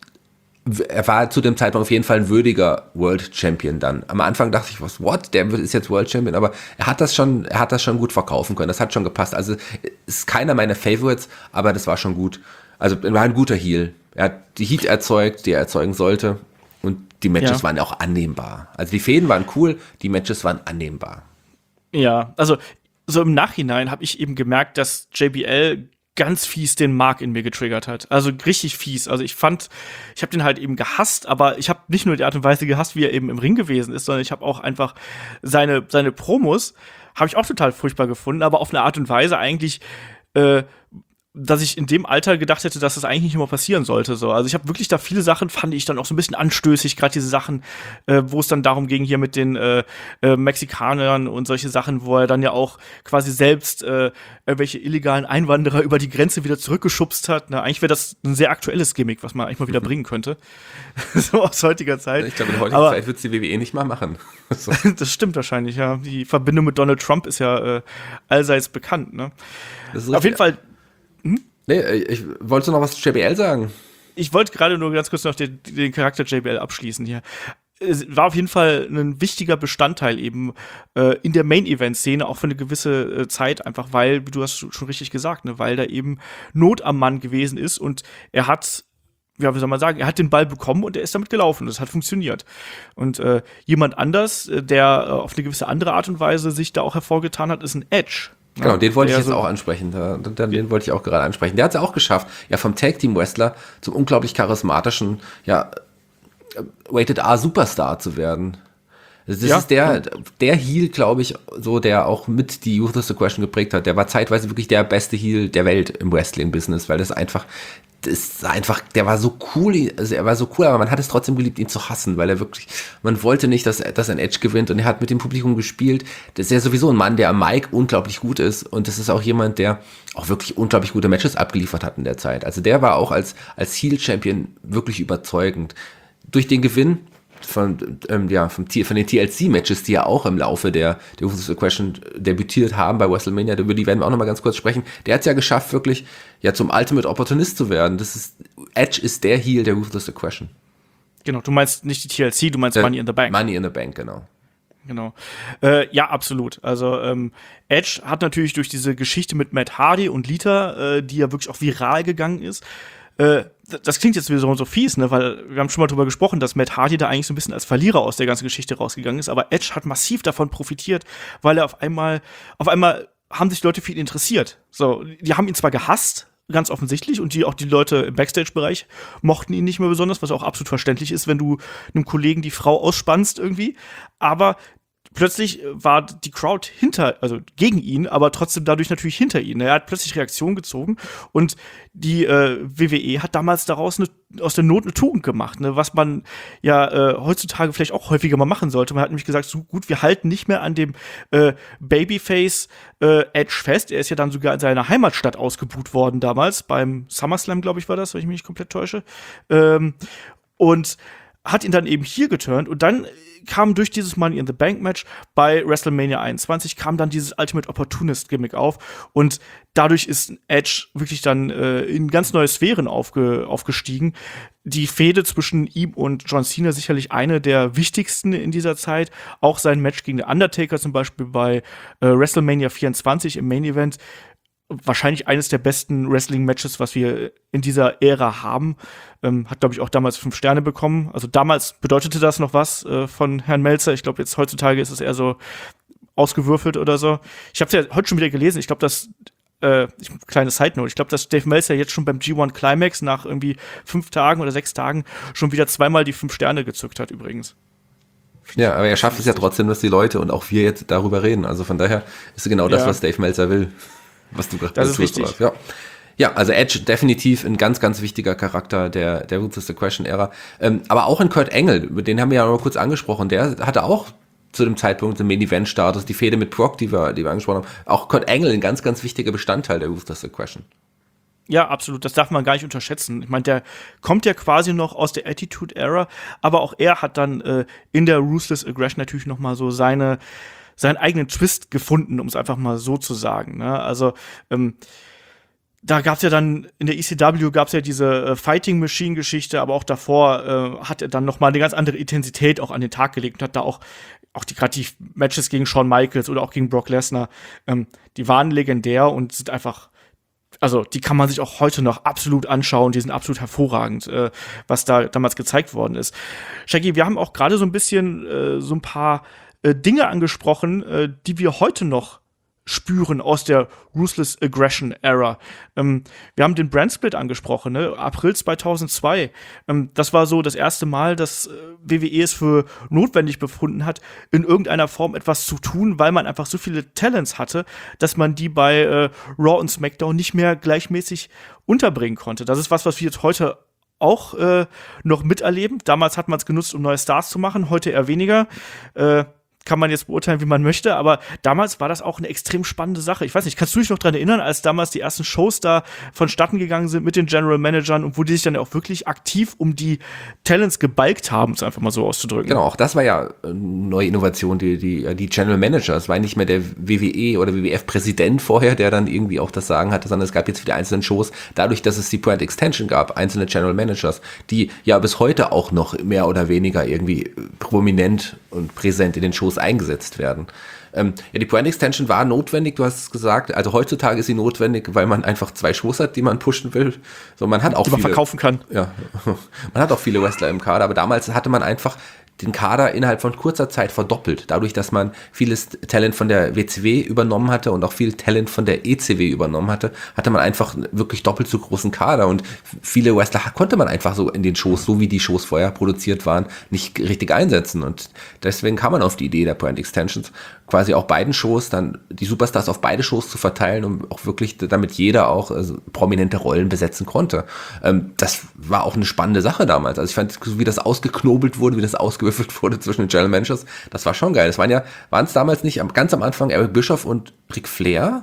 er war zu dem Zeitpunkt auf jeden Fall ein würdiger World Champion dann. Am Anfang dachte ich, der ist jetzt World Champion, aber er hat das schon gut verkaufen können. Das hat schon gepasst. Also ist keiner meiner Favorites, aber das war schon gut. Also er war ein guter Heel. Er hat die Heat erzeugt, die er erzeugen sollte. Und die Matches waren auch annehmbar. Also die Fäden waren cool, die Matches waren annehmbar. Ja, also so im Nachhinein habe ich eben gemerkt, dass JBL ganz fies den Mark in mir getriggert hat. Also richtig fies. Also ich habe den halt eben gehasst, aber ich habe nicht nur die Art und Weise gehasst, wie er eben im Ring gewesen ist, sondern ich habe auch einfach seine Promos habe ich auch total furchtbar gefunden, aber auf eine Art und Weise eigentlich, dass ich in dem Alter gedacht hätte, dass das eigentlich nicht immer passieren sollte. So. Also ich habe wirklich da viele Sachen, fand ich dann auch so ein bisschen anstößig, gerade diese Sachen, wo es dann darum ging, hier mit den Mexikanern und solche Sachen, wo er dann ja auch quasi selbst irgendwelche illegalen Einwanderer über die Grenze wieder zurückgeschubst hat. Na, eigentlich wäre das ein sehr aktuelles Gimmick, was man eigentlich mal wieder bringen könnte. So aus heutiger Zeit. Ich glaube, in heutiger Zeit wird es die WWE nicht mal machen. So. Das stimmt wahrscheinlich, ja. Die Verbindung mit Donald Trump ist ja allseits bekannt, ne? Auf jeden Fall. Nee, ich wollte noch was zu JBL sagen. Ich wollte gerade nur ganz kurz noch den Charakter JBL abschließen hier. Es war auf jeden Fall ein wichtiger Bestandteil eben in der Main-Event-Szene, auch für eine gewisse Zeit, einfach weil, du hast schon richtig gesagt, ne, weil da eben Not am Mann gewesen ist und er hat, ja, wie soll man sagen, er hat den Ball bekommen und er ist damit gelaufen. Das hat funktioniert. Und jemand anders, der auf eine gewisse andere Art und Weise sich da auch hervorgetan hat, ist ein Edge. Genau, den wollte ich jetzt auch ansprechen. Den wollte ich auch gerade ansprechen. Der hat es ja auch geschafft, ja, vom Tag-Team-Wrestler zum unglaublich charismatischen, ja, Rated-R-Superstar zu werden. Das ist der Heel, glaube ich, so, der auch mit die Youth of the Question geprägt hat. Der war zeitweise wirklich der beste Heel der Welt im Wrestling-Business, weil der war so cool, also er war so cool, aber man hat es trotzdem geliebt, ihn zu hassen, weil man wollte nicht, dass ein Edge gewinnt und er hat mit dem Publikum gespielt. Das ist ja sowieso ein Mann, der am Mic unglaublich gut ist und das ist auch jemand, der auch wirklich unglaublich gute Matches abgeliefert hat in der Zeit. Also der war auch als Heel-Champion wirklich überzeugend. Durch den Gewinn von den TLC-Matches, die ja auch im Laufe der Youth of the Question debütiert haben bei WrestleMania, über die werden wir auch noch mal ganz kurz sprechen. Der hat es ja geschafft, wirklich ja zum Ultimate Opportunist zu werden. Edge ist der Heel der Youth of the Question. Genau, du meinst nicht die TLC, du meinst Money in the Bank. Money in the Bank, genau. Genau. Ja, absolut. Also Edge hat natürlich durch diese Geschichte mit Matt Hardy und Lita, die ja wirklich auch viral gegangen ist, das klingt jetzt wieder so fies, ne, weil wir haben schon mal drüber gesprochen, dass Matt Hardy da eigentlich so ein bisschen als Verlierer aus der ganzen Geschichte rausgegangen ist, aber Edge hat massiv davon profitiert, weil er auf einmal haben sich Leute für ihn interessiert. So, die haben ihn zwar gehasst, ganz offensichtlich, und die Leute im Backstage-Bereich mochten ihn nicht mehr besonders, was auch absolut verständlich ist, wenn du einem Kollegen die Frau ausspannst irgendwie, aber plötzlich war die Crowd gegen ihn, aber trotzdem dadurch natürlich hinter ihn. Er hat plötzlich Reaktion gezogen und die WWE hat damals daraus aus der Not eine Tugend gemacht, ne, was man ja heutzutage vielleicht auch häufiger mal machen sollte. Man hat nämlich gesagt, so gut, wir halten nicht mehr an dem Babyface Edge fest. Er ist ja dann sogar in seiner Heimatstadt ausgebuht worden damals, beim SummerSlam, glaube ich, war das, wenn ich mich nicht komplett täusche. Und hat ihn dann eben hier geturnt und dann kam durch dieses Money in the Bank Match bei WrestleMania 21 kam dann dieses Ultimate Opportunist Gimmick auf und dadurch ist Edge wirklich dann in ganz neue Sphären aufgestiegen. Die Fehde zwischen ihm und John Cena sicherlich eine der wichtigsten in dieser Zeit. Auch sein Match gegen den Undertaker zum Beispiel bei WrestleMania 24 im Main Event. Wahrscheinlich eines der besten Wrestling-Matches, was wir in dieser Ära haben. Hat, glaube ich, auch damals 5 Sterne bekommen. Also damals bedeutete das noch was von Herrn Meltzer. Ich glaube, jetzt heutzutage ist es eher so ausgewürfelt oder so. Ich habe es ja heute schon wieder gelesen. Ich glaube, kleine Side-Note, ich glaube, dass Dave Meltzer jetzt schon beim G1 Climax nach irgendwie 5 Tagen oder 6 Tagen schon wieder 2-mal die 5 Sterne gezückt hat übrigens. Ja, aber er schafft es ja trotzdem, dass die Leute und auch wir jetzt darüber reden. Also von daher ist es genau das, was Dave Meltzer will. Was du gerade das ist richtig. Ja, also Edge definitiv ein ganz, ganz wichtiger Charakter der Ruthless Aggression-Ära. Aber auch in Kurt Angle, den haben wir ja noch mal kurz angesprochen, der hatte auch zu dem Zeitpunkt im Main-Event-Status, die Fehde mit Brock, die wir angesprochen haben. Auch Kurt Angle ein ganz, ganz wichtiger Bestandteil der Ruthless Aggression. Ja, absolut. Das darf man gar nicht unterschätzen. Ich meine, der kommt ja quasi noch aus der Attitude-Era, aber auch er hat dann in der Ruthless Aggression natürlich noch mal so seinen eigenen Twist gefunden, um es einfach mal so zu sagen. Ne? Also da gab's ja dann in der ECW gab's ja diese Fighting Machine Geschichte, aber auch davor hat er dann noch mal eine ganz andere Intensität auch an den Tag gelegt und hat da auch die Matches gegen Shawn Michaels oder auch gegen Brock Lesnar, die waren legendär und sind einfach, also die kann man sich auch heute noch absolut anschauen, die sind absolut hervorragend, was da damals gezeigt worden ist. Shaggy, wir haben auch gerade so ein bisschen so ein paar Dinge angesprochen, die wir heute noch spüren aus der Ruthless Aggression Era. Wir haben den Brandsplit angesprochen, ne? April 2002. Das war so das erste Mal, dass WWE es für notwendig befunden hat, in irgendeiner Form etwas zu tun, weil man einfach so viele Talents hatte, dass man die bei Raw und SmackDown nicht mehr gleichmäßig unterbringen konnte. Das ist was wir jetzt heute auch noch miterleben. Damals hat man es genutzt, um neue Stars zu machen, heute eher weniger. Kann man jetzt beurteilen, wie man möchte, aber damals war das auch eine extrem spannende Sache. Ich weiß nicht, kannst du dich noch daran erinnern, als damals die ersten Shows da vonstatten gegangen sind mit den General Managern und wo die sich dann auch wirklich aktiv um die Talents gebalgt haben, um es einfach mal so auszudrücken? Genau, auch das war ja eine neue Innovation, die General Manager. Es war nicht mehr der WWE oder WWF-Präsident vorher, der dann irgendwie auch das Sagen hatte, sondern es gab jetzt für die einzelnen Shows, dadurch, dass es die Brand Extension gab, einzelne General Managers, die ja bis heute auch noch mehr oder weniger irgendwie prominent und präsent in den Shows eingesetzt werden. Die Brand Extension war notwendig, du hast es gesagt, also heutzutage ist sie notwendig, weil man einfach 2 Shows hat, die man pushen will. So, man hat auch die man verkaufen kann. Ja, man hat auch viele Wrestler im Kader, aber damals hatte man einfach den Kader innerhalb von kurzer Zeit verdoppelt, dadurch, dass man vieles Talent von der WCW übernommen hatte und auch viel Talent von der ECW übernommen hatte, hatte man einfach wirklich doppelt so großen Kader und viele Wrestler konnte man einfach so in den Shows, so wie die Shows vorher produziert waren, nicht richtig einsetzen und deswegen kam man auf die Idee der Brand Extensions, quasi auch beiden Shows dann die Superstars auf beide Shows zu verteilen, um auch wirklich, damit jeder auch prominente Rollen besetzen konnte. Das war auch eine spannende Sache damals. Also ich fand, wie das ausgeknobelt wurde, wie das ausgewürfelt wurde zwischen den General Managers, das war schon geil. Das waren es damals nicht ganz am Anfang Eric Bischoff und Ric Flair?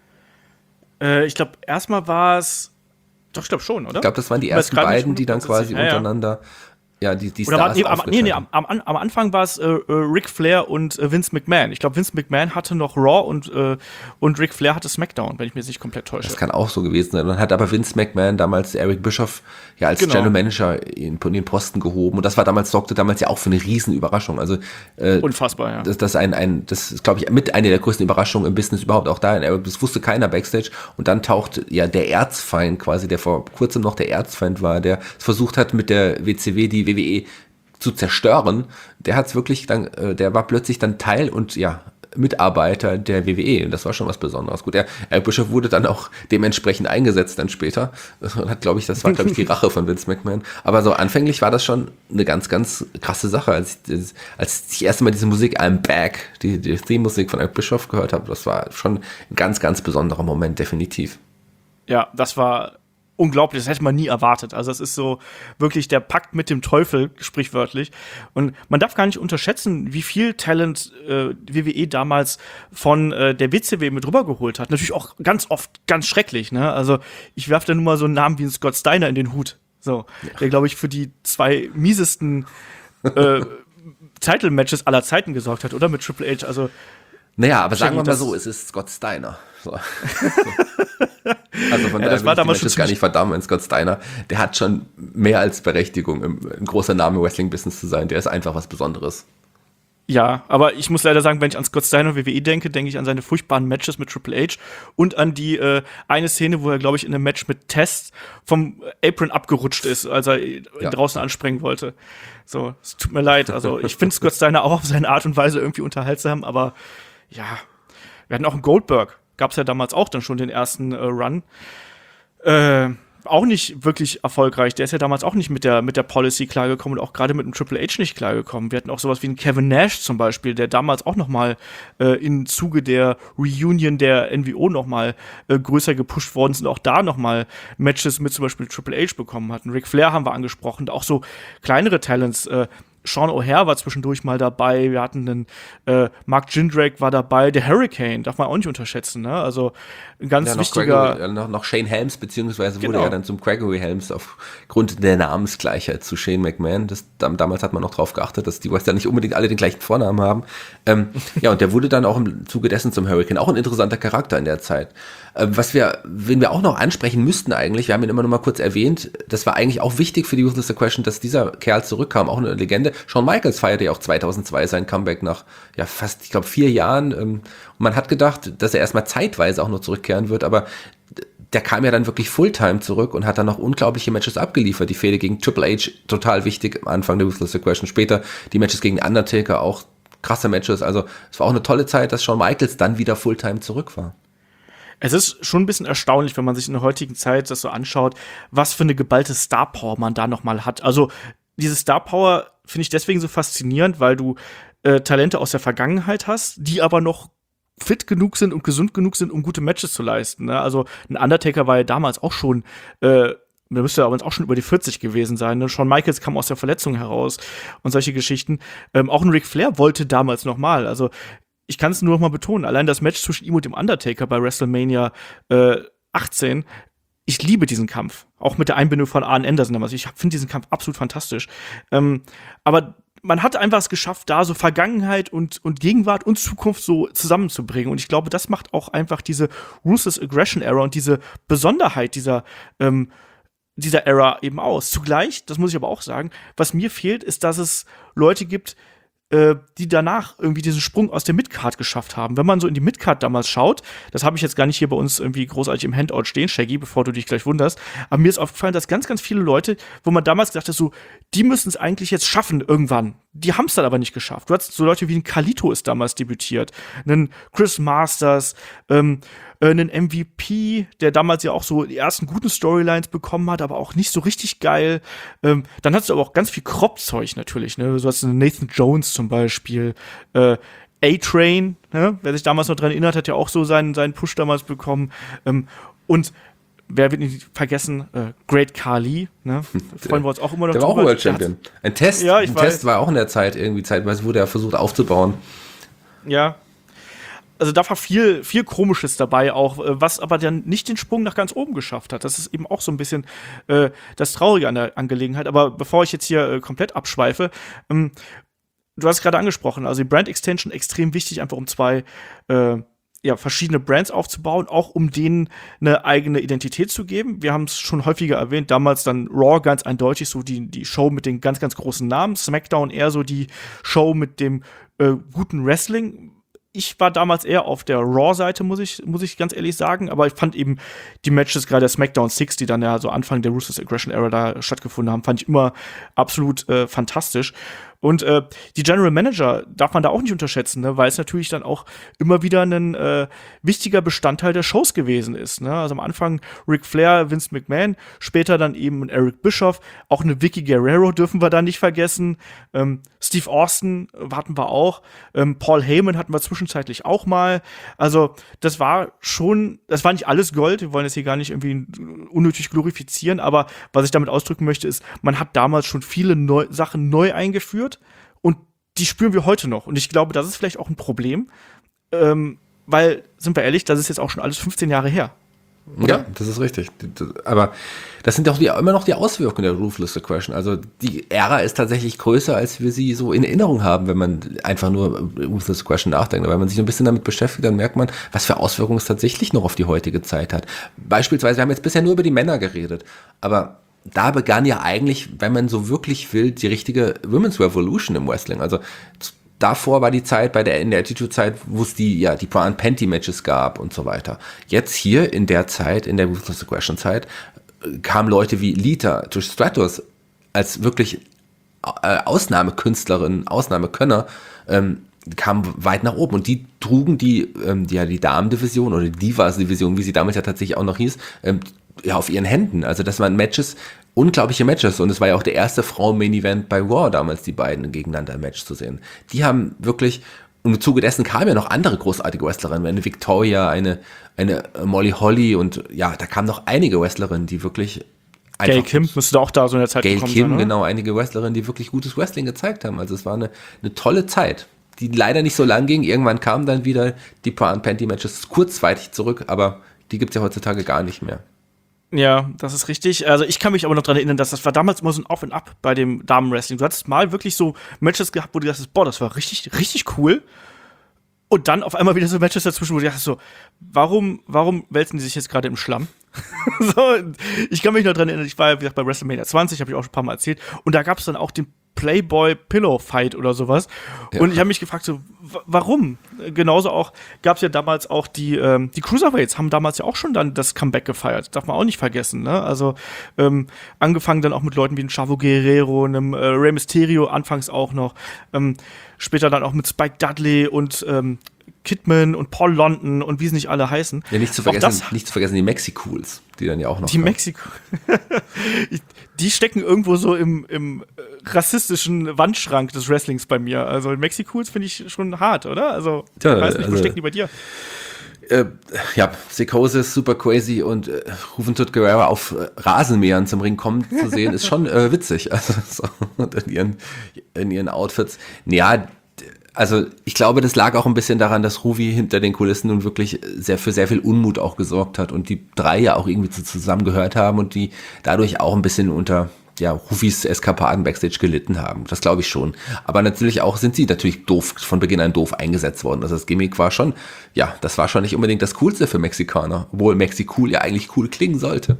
Ich glaube, erstmal war es, doch, ich glaube schon, oder? Ich glaube, das waren die ersten beiden, die dann quasi untereinander die Stars am Anfang war es Ric Flair und Vince McMahon. Ich glaube, Vince McMahon hatte noch Raw und Ric Flair hatte SmackDown, wenn ich mich nicht komplett täusche. Das kann auch so gewesen sein. Dann hat aber Vince McMahon damals Eric Bischoff ja als General Manager in den Posten gehoben und das war sorgte damals ja auch für eine riesen Überraschung. Also unfassbar, ja. Das ist, glaube ich, mit einer der größten Überraschungen im Business überhaupt auch da. Das wusste keiner Backstage und dann taucht ja der Erzfeind quasi, der vor kurzem noch der Erzfeind war, der es versucht hat mit der WCW die WWE zu zerstören, der hat's wirklich dann, der war plötzlich dann Teil und Mitarbeiter der WWE und das war schon was Besonderes. Gut, Eric Bischoff wurde dann auch dementsprechend eingesetzt dann später. Das war, glaube ich, die Rache von Vince McMahon. Aber so anfänglich war das schon eine ganz, ganz krasse Sache, als ich erst mal diese Musik I'm Back, die Theme-Musik von Eric Bischoff gehört habe. Das war schon ein ganz, ganz besonderer Moment, definitiv. Ja, das war unglaublich, das hätte man nie erwartet. Also es ist so wirklich der Pakt mit dem Teufel, sprichwörtlich. Und man darf gar nicht unterschätzen, wie viel Talent WWE damals von der WCW mit rübergeholt hat. Natürlich auch ganz oft ganz schrecklich, ne? Also ich werfe da nur mal so einen Namen wie einen Scott Steiner in den Hut. So, der, glaube ich, für die 2 miesesten Title-Matches aller Zeiten gesorgt hat, oder? Mit Triple H, also. Naja, aber sagen wir mal so, es ist Scott Steiner. So. Also von daher das war damals schon gar nicht verdammt, wenn Scott Steiner, der hat schon mehr als Berechtigung, ein großer Name im Wrestling-Business zu sein. Der ist einfach was Besonderes. Ja, aber ich muss leider sagen, wenn ich an Scott Steiner und WWE denke ich an seine furchtbaren Matches mit Triple H und an die eine Szene, wo er, glaube ich, in einem Match mit Test vom Apron abgerutscht ist, als er draußen anspringen wollte. So, es tut mir leid. Also ich finde Scott Steiner auch auf seine Art und Weise irgendwie unterhaltsam, aber ja, wir hatten auch einen Goldberg. Gab's ja damals auch dann schon den ersten Run. Auch nicht wirklich erfolgreich. Der ist ja damals auch nicht mit der Policy klargekommen und auch gerade mit dem Triple H nicht klargekommen. Wir hatten auch sowas wie einen Kevin Nash zum Beispiel, der damals auch noch mal im Zuge der Reunion der NWO noch mal größer gepusht worden sind, auch da noch mal Matches mit zum Beispiel Triple H bekommen hatten. Ric Flair haben wir angesprochen, auch so kleinere Talents. Sean O'Hare war zwischendurch mal dabei, wir hatten einen Mark Jindrak war dabei, der Hurricane, darf man auch nicht unterschätzen, ne? Also ein ganz wichtiger. Noch Shane Helms, beziehungsweise wurde er dann zum Gregory Helms aufgrund der Namensgleichheit zu Shane McMahon. Damals hat man noch drauf geachtet, dass die Wrestler nicht unbedingt alle den gleichen Vornamen haben. Und der wurde dann auch im Zuge dessen zum Hurricane. Auch ein interessanter Charakter in der Zeit. Wen wir auch noch ansprechen müssten eigentlich, wir haben ihn immer noch mal kurz erwähnt, das war eigentlich auch wichtig für die Ruthless Aggression, dass dieser Kerl zurückkam, auch eine Legende. Shawn Michaels feierte ja auch 2002 sein Comeback nach fast, ich glaube, 4 Jahren. Und man hat gedacht, dass er erstmal zeitweise auch noch zurückkehren wird, aber der kam ja dann wirklich Fulltime zurück und hat dann noch unglaubliche Matches abgeliefert. Die Fehde gegen Triple H, total wichtig am Anfang der Ruthless Aggression. Später die Matches gegen Undertaker, auch krasse Matches. Also es war auch eine tolle Zeit, dass Shawn Michaels dann wieder Fulltime zurück war. Es ist schon ein bisschen erstaunlich, wenn man sich in der heutigen Zeit das so anschaut, was für eine geballte Star-Power man da noch mal hat. Also diese Star-Power finde ich deswegen so faszinierend, weil du Talente aus der Vergangenheit hast, die aber noch fit genug sind und gesund genug sind, um gute Matches zu leisten. Ne? Also ein Undertaker war ja damals auch schon der müsste aber auch schon über die 40 gewesen sein. Ne? Shawn Michaels kam aus der Verletzung heraus und solche Geschichten. Auch ein Ric Flair wollte damals noch mal. Also ich kann es nur noch mal betonen, allein das Match zwischen ihm und dem Undertaker bei WrestleMania 18, ich liebe diesen Kampf. Auch mit der Einbindung von Arn Anderson damals. Ich finde diesen Kampf absolut fantastisch. Aber man hat einfach es geschafft, da so Vergangenheit und Gegenwart und Zukunft so zusammenzubringen. Und ich glaube, das macht auch einfach diese Ruthless Aggression Era und diese Besonderheit dieser Era eben aus. Zugleich, das muss ich aber auch sagen, was mir fehlt, ist, dass es Leute gibt, die danach irgendwie diesen Sprung aus der Midcard geschafft haben. Wenn man so in die Midcard damals schaut, das habe ich jetzt gar nicht hier bei uns irgendwie großartig im Handout stehen, Shaggy, bevor du dich gleich wunderst, aber mir ist aufgefallen, dass ganz, ganz viele Leute, wo man damals gedacht hat, so, die müssen es eigentlich jetzt schaffen irgendwann. Die haben es dann aber nicht geschafft. Du hattest so Leute wie ein Kalito ist damals debütiert, einen Chris Masters, einen MVP, der damals ja auch so die ersten guten Storylines bekommen hat, aber auch nicht so richtig geil. Dann hattest du aber auch ganz viel Crop-Zeug natürlich, ne? So hast du Nathan Jones zum Beispiel, A-Train, ne? Wer sich damals noch dran erinnert, hat ja auch so seinen Push damals bekommen. Und wer wird nicht vergessen, Great Khali, ne? Freuen wir uns auch immer noch drüber. Der war auch World Champion. Ein Test war auch in der Zeit irgendwie zeitweise, wurde er versucht aufzubauen. Ja. Also da war viel Komisches dabei auch, was aber dann nicht den Sprung nach ganz oben geschafft hat. Das ist eben auch so ein bisschen das Traurige an der Angelegenheit. Aber bevor ich jetzt hier komplett abschweife, du hast gerade angesprochen, also die Brand Extension extrem wichtig, einfach um 2 verschiedene Brands aufzubauen, auch um denen eine eigene Identität zu geben. Wir haben es schon häufiger erwähnt, damals dann Raw ganz eindeutig so die Show mit den ganz, ganz großen Namen, SmackDown eher so die Show mit dem guten Wrestling. Ich war damals eher auf der Raw-Seite, muss ich ganz ehrlich sagen, aber ich fand eben die Matches, gerade der SmackDown 6, die dann ja so Anfang der Ruthless Aggression Era da stattgefunden haben, fand ich immer absolut fantastisch. Und die General Manager darf man da auch nicht unterschätzen, ne? Weil es natürlich dann auch immer wieder ein wichtiger Bestandteil der Shows gewesen ist. Ne? Also am Anfang Ric Flair, Vince McMahon, später dann eben Eric Bischoff, auch eine Vicky Guerrero dürfen wir da nicht vergessen. Steve Austin hatten wir auch. Paul Heyman hatten wir zwischenzeitlich auch mal. Also das war nicht alles Gold. Wir wollen das hier gar nicht irgendwie unnötig glorifizieren, aber was ich damit ausdrücken möchte, ist, man hat damals schon viele Sachen neu eingeführt. Und die spüren wir heute noch. Und ich glaube, das ist vielleicht auch ein Problem, weil, sind wir ehrlich, das ist jetzt auch schon alles 15 Jahre her. oder? Ja, das ist richtig. Aber das sind doch immer noch die Auswirkungen der Ruthless Aggression. Also die Ära ist tatsächlich größer, als wir sie so in Erinnerung haben, wenn man einfach nur Ruthless Aggression nachdenkt. Aber wenn man sich ein bisschen damit beschäftigt, dann merkt man, was für Auswirkungen es tatsächlich noch auf die heutige Zeit hat. Beispielsweise, wir haben jetzt bisher nur über die Männer geredet, aber da begann ja eigentlich, wenn man so wirklich will, die richtige Women's Revolution im Wrestling. Also davor war die Zeit in der Attitude-Zeit, wo es die Bra and Panty Matches gab und so weiter. Jetzt hier in der Zeit, in der Ruthless Aggression Zeit, kamen Leute wie Lita, Trish Stratus als wirklich Ausnahmekünstlerin, Ausnahmekönner, kamen weit nach oben und die trugen die Damen-Division oder die Divas-Division, wie sie damals ja tatsächlich auch noch hieß, auf ihren Händen. Also das waren Matches, unglaubliche Matches und es war ja auch der erste Frauen-Main-Event bei Raw damals, die beiden gegeneinander im Match zu sehen. Die haben wirklich, und im Zuge dessen kamen ja noch andere großartige Wrestlerinnen, eine Victoria, eine Molly Holly und ja, da kamen noch einige Wrestlerinnen, die wirklich einfach... Gail Kim müsste auch da so in der Zeit Gail gekommen Kim, sein, oder? genau, einige Wrestlerinnen, die wirklich gutes Wrestling gezeigt haben. Also es war eine tolle Zeit, die leider nicht so lang ging. Irgendwann kamen dann wieder die Bra and Panty Matches kurzzeitig zurück, aber die gibt's ja heutzutage gar nicht mehr. Ja, das ist richtig. Also ich kann mich aber noch daran erinnern, dass das war damals immer so ein Auf und Ab bei dem Damenwrestling. Du hattest mal wirklich so Matches gehabt, wo du dachtest, boah, das war richtig, richtig cool. Und dann auf einmal wieder so Matches dazwischen, wo du dachtest so, warum wälzen die sich jetzt gerade im Schlamm? So, ich kann mich noch dran erinnern, ich war ja, wie gesagt, bei WrestleMania 20, habe ich auch schon ein paar Mal erzählt. Und da gab es dann auch den Playboy Pillow Fight oder sowas. Ja. Und ich habe mich gefragt, so, warum? Genauso auch gab es ja damals auch die Cruiserweights haben damals ja auch schon dann das Comeback gefeiert. Darf man auch nicht vergessen, ne? Also angefangen dann auch mit Leuten wie einem Chavo Guerrero, einem Rey Mysterio, anfangs auch noch. Später dann auch mit Spike Dudley und Kidman und Paul London und wie sie nicht alle heißen. Ja, nicht zu vergessen die Mexicools, die dann ja auch noch die die stecken irgendwo so im rassistischen Wandschrank des Wrestlings bei mir. Also Mexicools finde ich schon hart, oder? Also, ja, ich weiß nicht, wo stecken die bei dir? Psychosis, Super Crazy und Juventud Guerrera auf Rasenmähern zum Ring kommen zu sehen, ist schon witzig. Also so, und in ihren Outfits. Ja, also ich glaube, das lag auch ein bisschen daran, dass Ruvi hinter den Kulissen nun wirklich für sehr viel Unmut auch gesorgt hat und die drei ja auch irgendwie zusammengehört haben und die dadurch auch ein bisschen unter Ruvis Eskapaden Backstage gelitten haben. Das glaube ich schon. Aber natürlich auch sind sie natürlich von Beginn an doof eingesetzt worden. Also das Gimmick war schon, das war schon nicht unbedingt das Coolste für Mexikaner. Obwohl Mexicool ja eigentlich cool klingen sollte.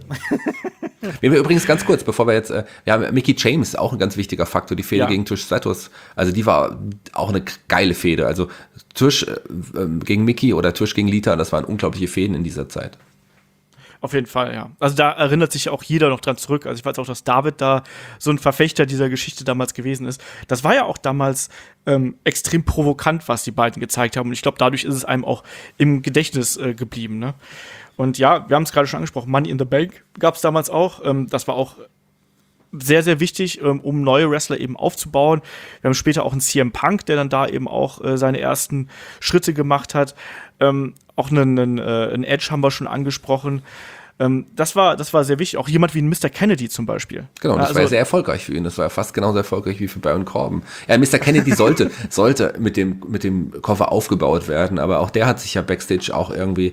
Wir übrigens ganz kurz, bevor wir jetzt, wir haben Mickie James, auch ein ganz wichtiger Faktor, die Fehde gegen Trish Stratus. Also die war auch eine geile Fehde. Also Trish gegen Mickie oder Trish gegen Lita, das waren unglaubliche Fäden in dieser Zeit. Auf jeden Fall, ja. Also da erinnert sich auch jeder noch dran zurück. Also ich weiß auch, dass David da so ein Verfechter dieser Geschichte damals gewesen ist. Das war ja auch damals extrem provokant, was die beiden gezeigt haben. Und ich glaube, dadurch ist es einem auch im Gedächtnis geblieben, ne? Und ja, wir haben es gerade schon angesprochen, Money in the Bank gab es damals auch. Das war auch sehr, sehr wichtig, um neue Wrestler eben aufzubauen. Wir haben später auch einen CM Punk, der dann da eben auch seine ersten Schritte gemacht hat. Auch einen Edge haben wir schon angesprochen. Das war sehr wichtig. Auch jemand wie ein Mr. Kennedy zum Beispiel. Genau, das war ja sehr erfolgreich für ihn. Das war ja fast genauso erfolgreich wie für Baron Corbin. Ja, Mr. Kennedy sollte mit dem Koffer aufgebaut werden, aber auch der hat sich ja Backstage auch irgendwie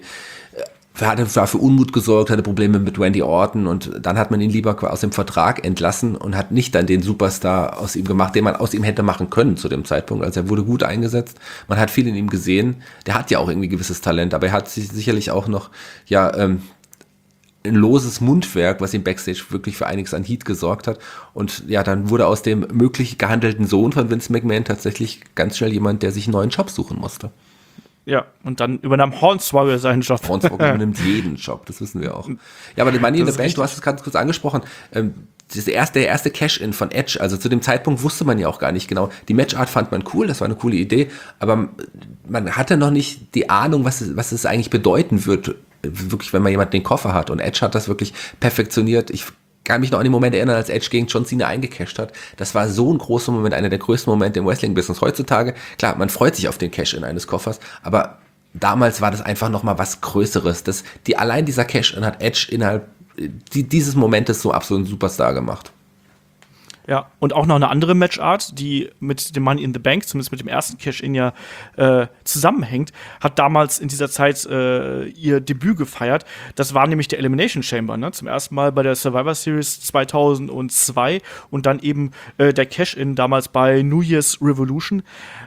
war für Unmut gesorgt, hatte Probleme mit Randy Orton und dann hat man ihn lieber aus dem Vertrag entlassen und hat nicht dann den Superstar aus ihm gemacht, den man aus ihm hätte machen können zu dem Zeitpunkt. Also er wurde gut eingesetzt, man hat viel in ihm gesehen, der hat ja auch irgendwie gewisses Talent, aber er hat sich sicherlich auch noch, ein loses Mundwerk, was ihm Backstage wirklich für einiges an Heat gesorgt hat und dann wurde aus dem möglich gehandelten Sohn von Vince McMahon tatsächlich ganz schnell jemand, der sich einen neuen Job suchen musste. Ja, und dann übernahm Hornswoggle seinen Job. Hornswoggle übernimmt jeden Job, das wissen wir auch. Ja, aber die Money in the Bank, du hast es ganz kurz angesprochen, der erste Cash-In von Edge, also zu dem Zeitpunkt wusste man ja auch gar nicht genau. Die Matchart fand man cool, das war eine coole Idee, aber man hatte noch nicht die Ahnung, was es eigentlich bedeuten wird, wirklich, wenn man jemanden den Koffer hat. Und Edge hat das wirklich perfektioniert. Ich kann mich noch an den Moment erinnern, als Edge gegen John Cena eingecasht hat. Das war so ein großer Moment, einer der größten Momente im Wrestling-Business. Heutzutage, klar, man freut sich auf den Cash-In eines Koffers, aber damals war das einfach nochmal was Größeres. Allein dieser Cash-In hat Edge innerhalb dieses Momentes so absolut einen Superstar gemacht. Ja, und auch noch eine andere Matchart, die mit dem Money in the Bank, zumindest mit dem ersten Cash-In ja zusammenhängt, hat damals in dieser Zeit ihr Debüt gefeiert. Das war nämlich der Elimination Chamber, ne? Zum ersten Mal bei der Survivor Series 2002 und dann eben der Cash-In damals bei New Year's Revolution.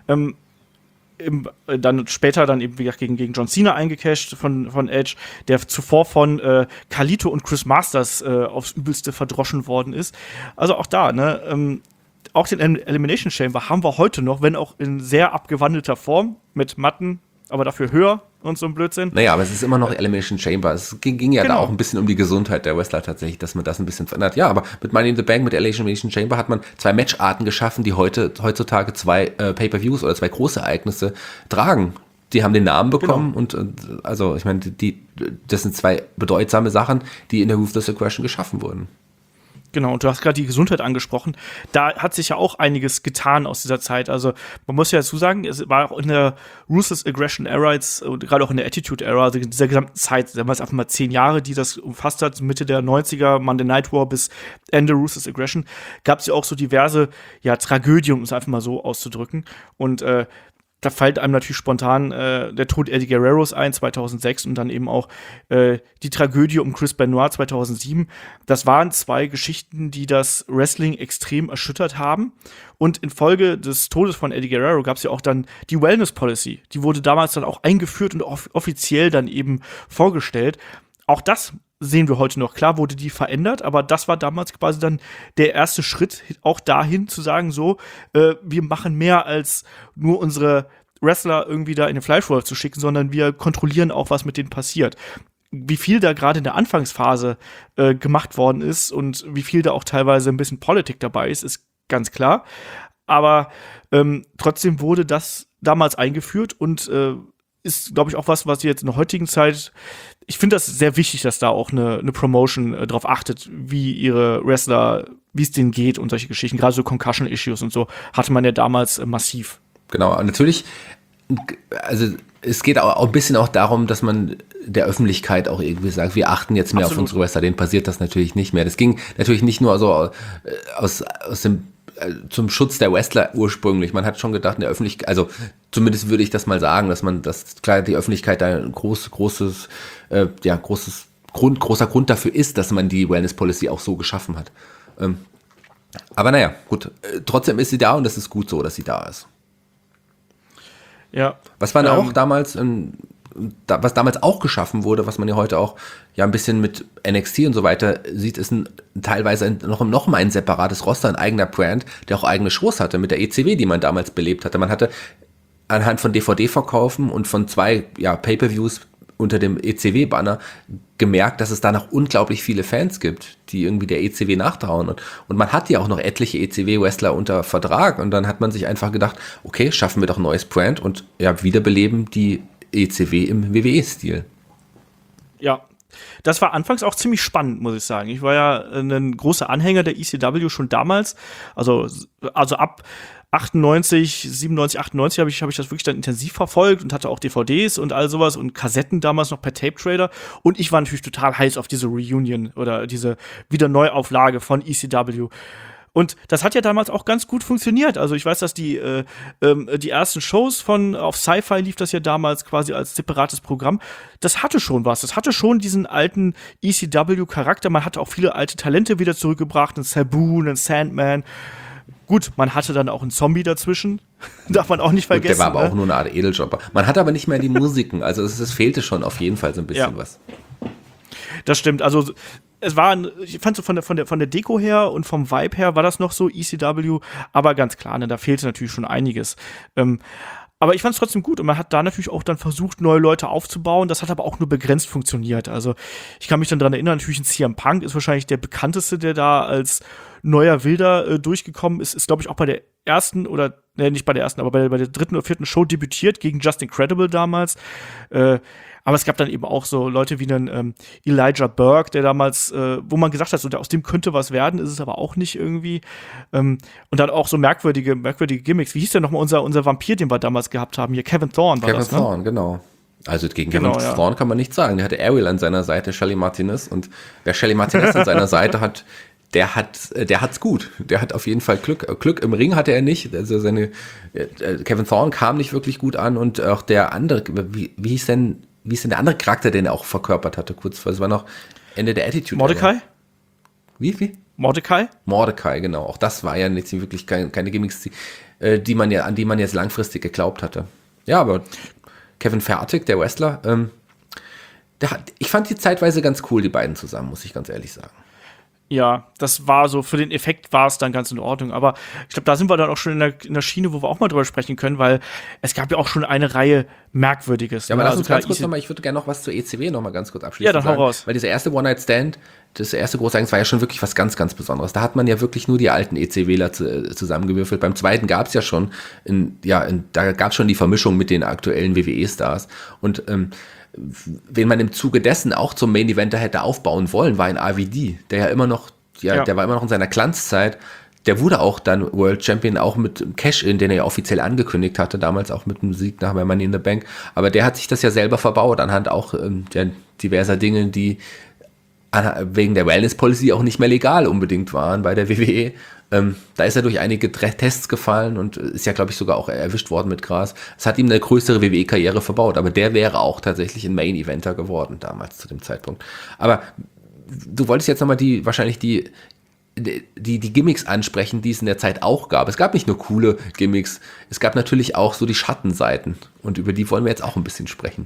Dann später dann eben wie gesagt, gegen John Cena eingecasht von Edge, der zuvor von Carlito und Chris Masters aufs Übelste verdroschen worden ist. Also auch da, ne, auch den Elimination Chamber haben wir heute noch, wenn auch in sehr abgewandelter Form, mit Matten, aber dafür höher und so ein Blödsinn. Naja, aber es ist immer noch Elimination Chamber. Es ging ja Genau. da auch ein bisschen um die Gesundheit der Wrestler tatsächlich, dass man das ein bisschen verändert. Ja, aber mit Money in the Bank, mit Elimination Chamber hat man 2 Matcharten geschaffen, die heutzutage 2 Pay-Per-Views oder 2 große Ereignisse tragen. Die haben den Namen bekommen und also ich meine, das sind 2 bedeutsame Sachen, die in der Ruthless Aggression geschaffen wurden. Genau, und du hast gerade die Gesundheit angesprochen. Da hat sich ja auch einiges getan aus dieser Zeit. Also man muss ja dazu sagen, es war auch in der Ruthless Aggression Era jetzt, und gerade auch in der Attitude Era, also in dieser gesamten Zeit, sagen wir es einfach mal 10 Jahre, die das umfasst hat, Mitte der 90er, Monday Night War bis Ende Ruthless Aggression, gab es ja auch so diverse Tragödien, um es einfach mal so auszudrücken. Und da fällt einem natürlich spontan der Tod Eddie Guerreros ein, 2006, und dann eben auch die Tragödie um Chris Benoit 2007. Das waren 2 Geschichten, die das Wrestling extrem erschüttert haben. Und infolge des Todes von Eddie Guerrero gab es ja auch dann die Wellness Policy. Die wurde damals dann auch eingeführt und offiziell dann eben vorgestellt. Auch das sehen wir heute noch. Klar wurde die verändert, aber das war damals quasi dann der erste Schritt auch dahin zu sagen, so, wir machen mehr als nur unsere Wrestler irgendwie da in den Fleischwolf zu schicken, sondern wir kontrollieren auch, was mit denen passiert. Wie viel da gerade in der Anfangsphase gemacht worden ist und wie viel da auch teilweise ein bisschen Politik dabei ist ganz klar. Aber trotzdem wurde das damals eingeführt und ist, glaube ich, auch was jetzt in der heutigen Zeit, ich finde das sehr wichtig, dass da auch eine Promotion drauf achtet, wie ihre Wrestler, wie es denen geht und solche Geschichten. Gerade so Concussion-Issues und so hatte man ja damals massiv. Genau, und natürlich, also es geht auch ein bisschen auch darum, dass man der Öffentlichkeit auch irgendwie sagt, wir achten jetzt mehr Absolut. auf unsere Wrestler, denen passiert das natürlich nicht mehr. Das ging natürlich nicht nur so aus dem zum Schutz der Wrestler ursprünglich. Man hat schon gedacht, in der Öffentlichkeit, also zumindest würde ich das mal sagen, dass klar die Öffentlichkeit da ein großer Grund dafür ist, dass man die Wellness Policy auch so geschaffen hat. Aber naja, gut. Trotzdem ist sie da und es ist gut so, dass sie da ist. Ja. Was war auch damals, was damals auch geschaffen wurde, was man ja heute auch ein bisschen mit NXT und so weiter sieht, ist teilweise noch mal ein separates Roster, ein eigener Brand, der auch eigene Shows hatte mit der ECW, die man damals belebt hatte. Man hatte anhand von DVD-Verkaufen und von 2 Pay-Per-Views unter dem ECW-Banner gemerkt, dass es da noch unglaublich viele Fans gibt, die irgendwie der ECW nachtrauen. Und man hat ja auch noch etliche ECW-Wrestler unter Vertrag. Und dann hat man sich einfach gedacht, okay, schaffen wir doch ein neues Brand und wiederbeleben die ECW im WWE-Stil. Ja. Das war anfangs auch ziemlich spannend, muss ich sagen. Ich war ja ein großer Anhänger der ECW schon damals. Also ab 97, 98 habe ich das wirklich dann intensiv verfolgt und hatte auch DVDs und all sowas und Kassetten damals noch per Tape Trader. Und ich war natürlich total heiß auf diese Reunion oder diese Wiederneuauflage von ECW. Und das hat ja damals auch ganz gut funktioniert. Also ich weiß, dass die ersten Shows auf Sci-Fi lief das ja damals quasi als separates Programm. Das hatte schon was. Das hatte schon diesen alten ECW-Charakter. Man hatte auch viele alte Talente wieder zurückgebracht. Einen Sabu, einen Sandman. Gut, man hatte dann auch einen Zombie dazwischen. Darf man auch nicht vergessen. Gut, der war aber auch nur eine Art Edeljobber. Man hat aber nicht mehr die Musiken. Also es fehlte schon auf jeden Fall so ein bisschen was. Das stimmt. Also es war, ich fand so von der Deko her und vom Vibe her war das noch so ECW, aber ganz klar, ne, da fehlte natürlich schon einiges. Aber ich fand es trotzdem gut und man hat da natürlich auch dann versucht, neue Leute aufzubauen. Das hat aber auch nur begrenzt funktioniert. Also ich kann mich dann daran erinnern, natürlich ein CM Punk ist wahrscheinlich der bekannteste, der da als neuer Wilder durchgekommen ist. Ist, glaube ich, auch bei der ersten oder, nicht bei der ersten, aber bei der 3. oder 4. Show debütiert gegen Just Incredible damals. Aber es gab dann eben auch so Leute wie einen Elijah Burke, der damals, wo man gesagt hat, so, aus dem könnte was werden, ist es aber auch nicht irgendwie. Und dann auch so merkwürdige Gimmicks. Wie hieß denn nochmal unser Vampir, den wir damals gehabt haben? Hier, Kevin Thorne war das, ne? Kevin Thorne, genau. Also gegen Kevin Thorne kann man nichts sagen. Der hatte Ariel an seiner Seite, Shelly Martinez. Und wer Shelly Martinez an seiner Seite hat, der hat's gut. Der hat auf jeden Fall Glück. Glück im Ring hatte er nicht. Also Kevin Thorne kam nicht wirklich gut an und auch der andere, wie hieß denn der andere Charakter, den er auch verkörpert hatte, kurz vor, es war noch Ende der Attitude. Mordecai? Wie? Mordecai, genau. Auch das war ja nicht wirklich keine Gimmicks, an die man jetzt langfristig geglaubt hatte. Ja, aber Kevin Fertig, der Wrestler, ich fand die zeitweise ganz cool, die beiden zusammen, muss ich ganz ehrlich sagen. Ja, das war so, für den Effekt war es dann ganz in Ordnung. Aber ich glaube, da sind wir dann auch schon in der Schiene, wo wir auch mal drüber sprechen können, weil es gab ja auch schon eine Reihe Merkwürdiges. Ja, aber lass uns ganz kurz nochmal, ich würde gerne noch was zur ECW nochmal ganz kurz abschließen. Ja, dann hau raus. Weil dieser erste One-Night-Stand, das erste große Ereignis war ja schon wirklich was ganz, ganz Besonderes. Da hat man ja wirklich nur die alten ECWler zusammengewürfelt. Beim zweiten gab es ja schon, da gab es schon die Vermischung mit den aktuellen WWE-Stars. Und wen man im Zuge dessen auch zum Main-Eventer hätte aufbauen wollen, war ein RVD, der ja immer noch, der war immer noch in seiner Glanzzeit. Der wurde auch dann World Champion, auch mit Cash-In, den er ja offiziell angekündigt hatte, damals auch mit einem Sieg nach Money in the Bank. Aber der hat sich das ja selber verbaut, anhand auch der diverser Dinge, die wegen der Wellness-Policy auch nicht mehr legal unbedingt waren bei der WWE. Da ist er durch einige Tests gefallen und ist ja, glaube ich, sogar auch erwischt worden mit Gras. Es hat ihm eine größere WWE-Karriere verbaut, aber der wäre auch tatsächlich ein Main-Eventer geworden damals zu dem Zeitpunkt. Aber du wolltest jetzt nochmal die Gimmicks ansprechen, die es in der Zeit auch gab. Es gab nicht nur coole Gimmicks, es gab natürlich auch so die Schattenseiten und über die wollen wir jetzt auch ein bisschen sprechen.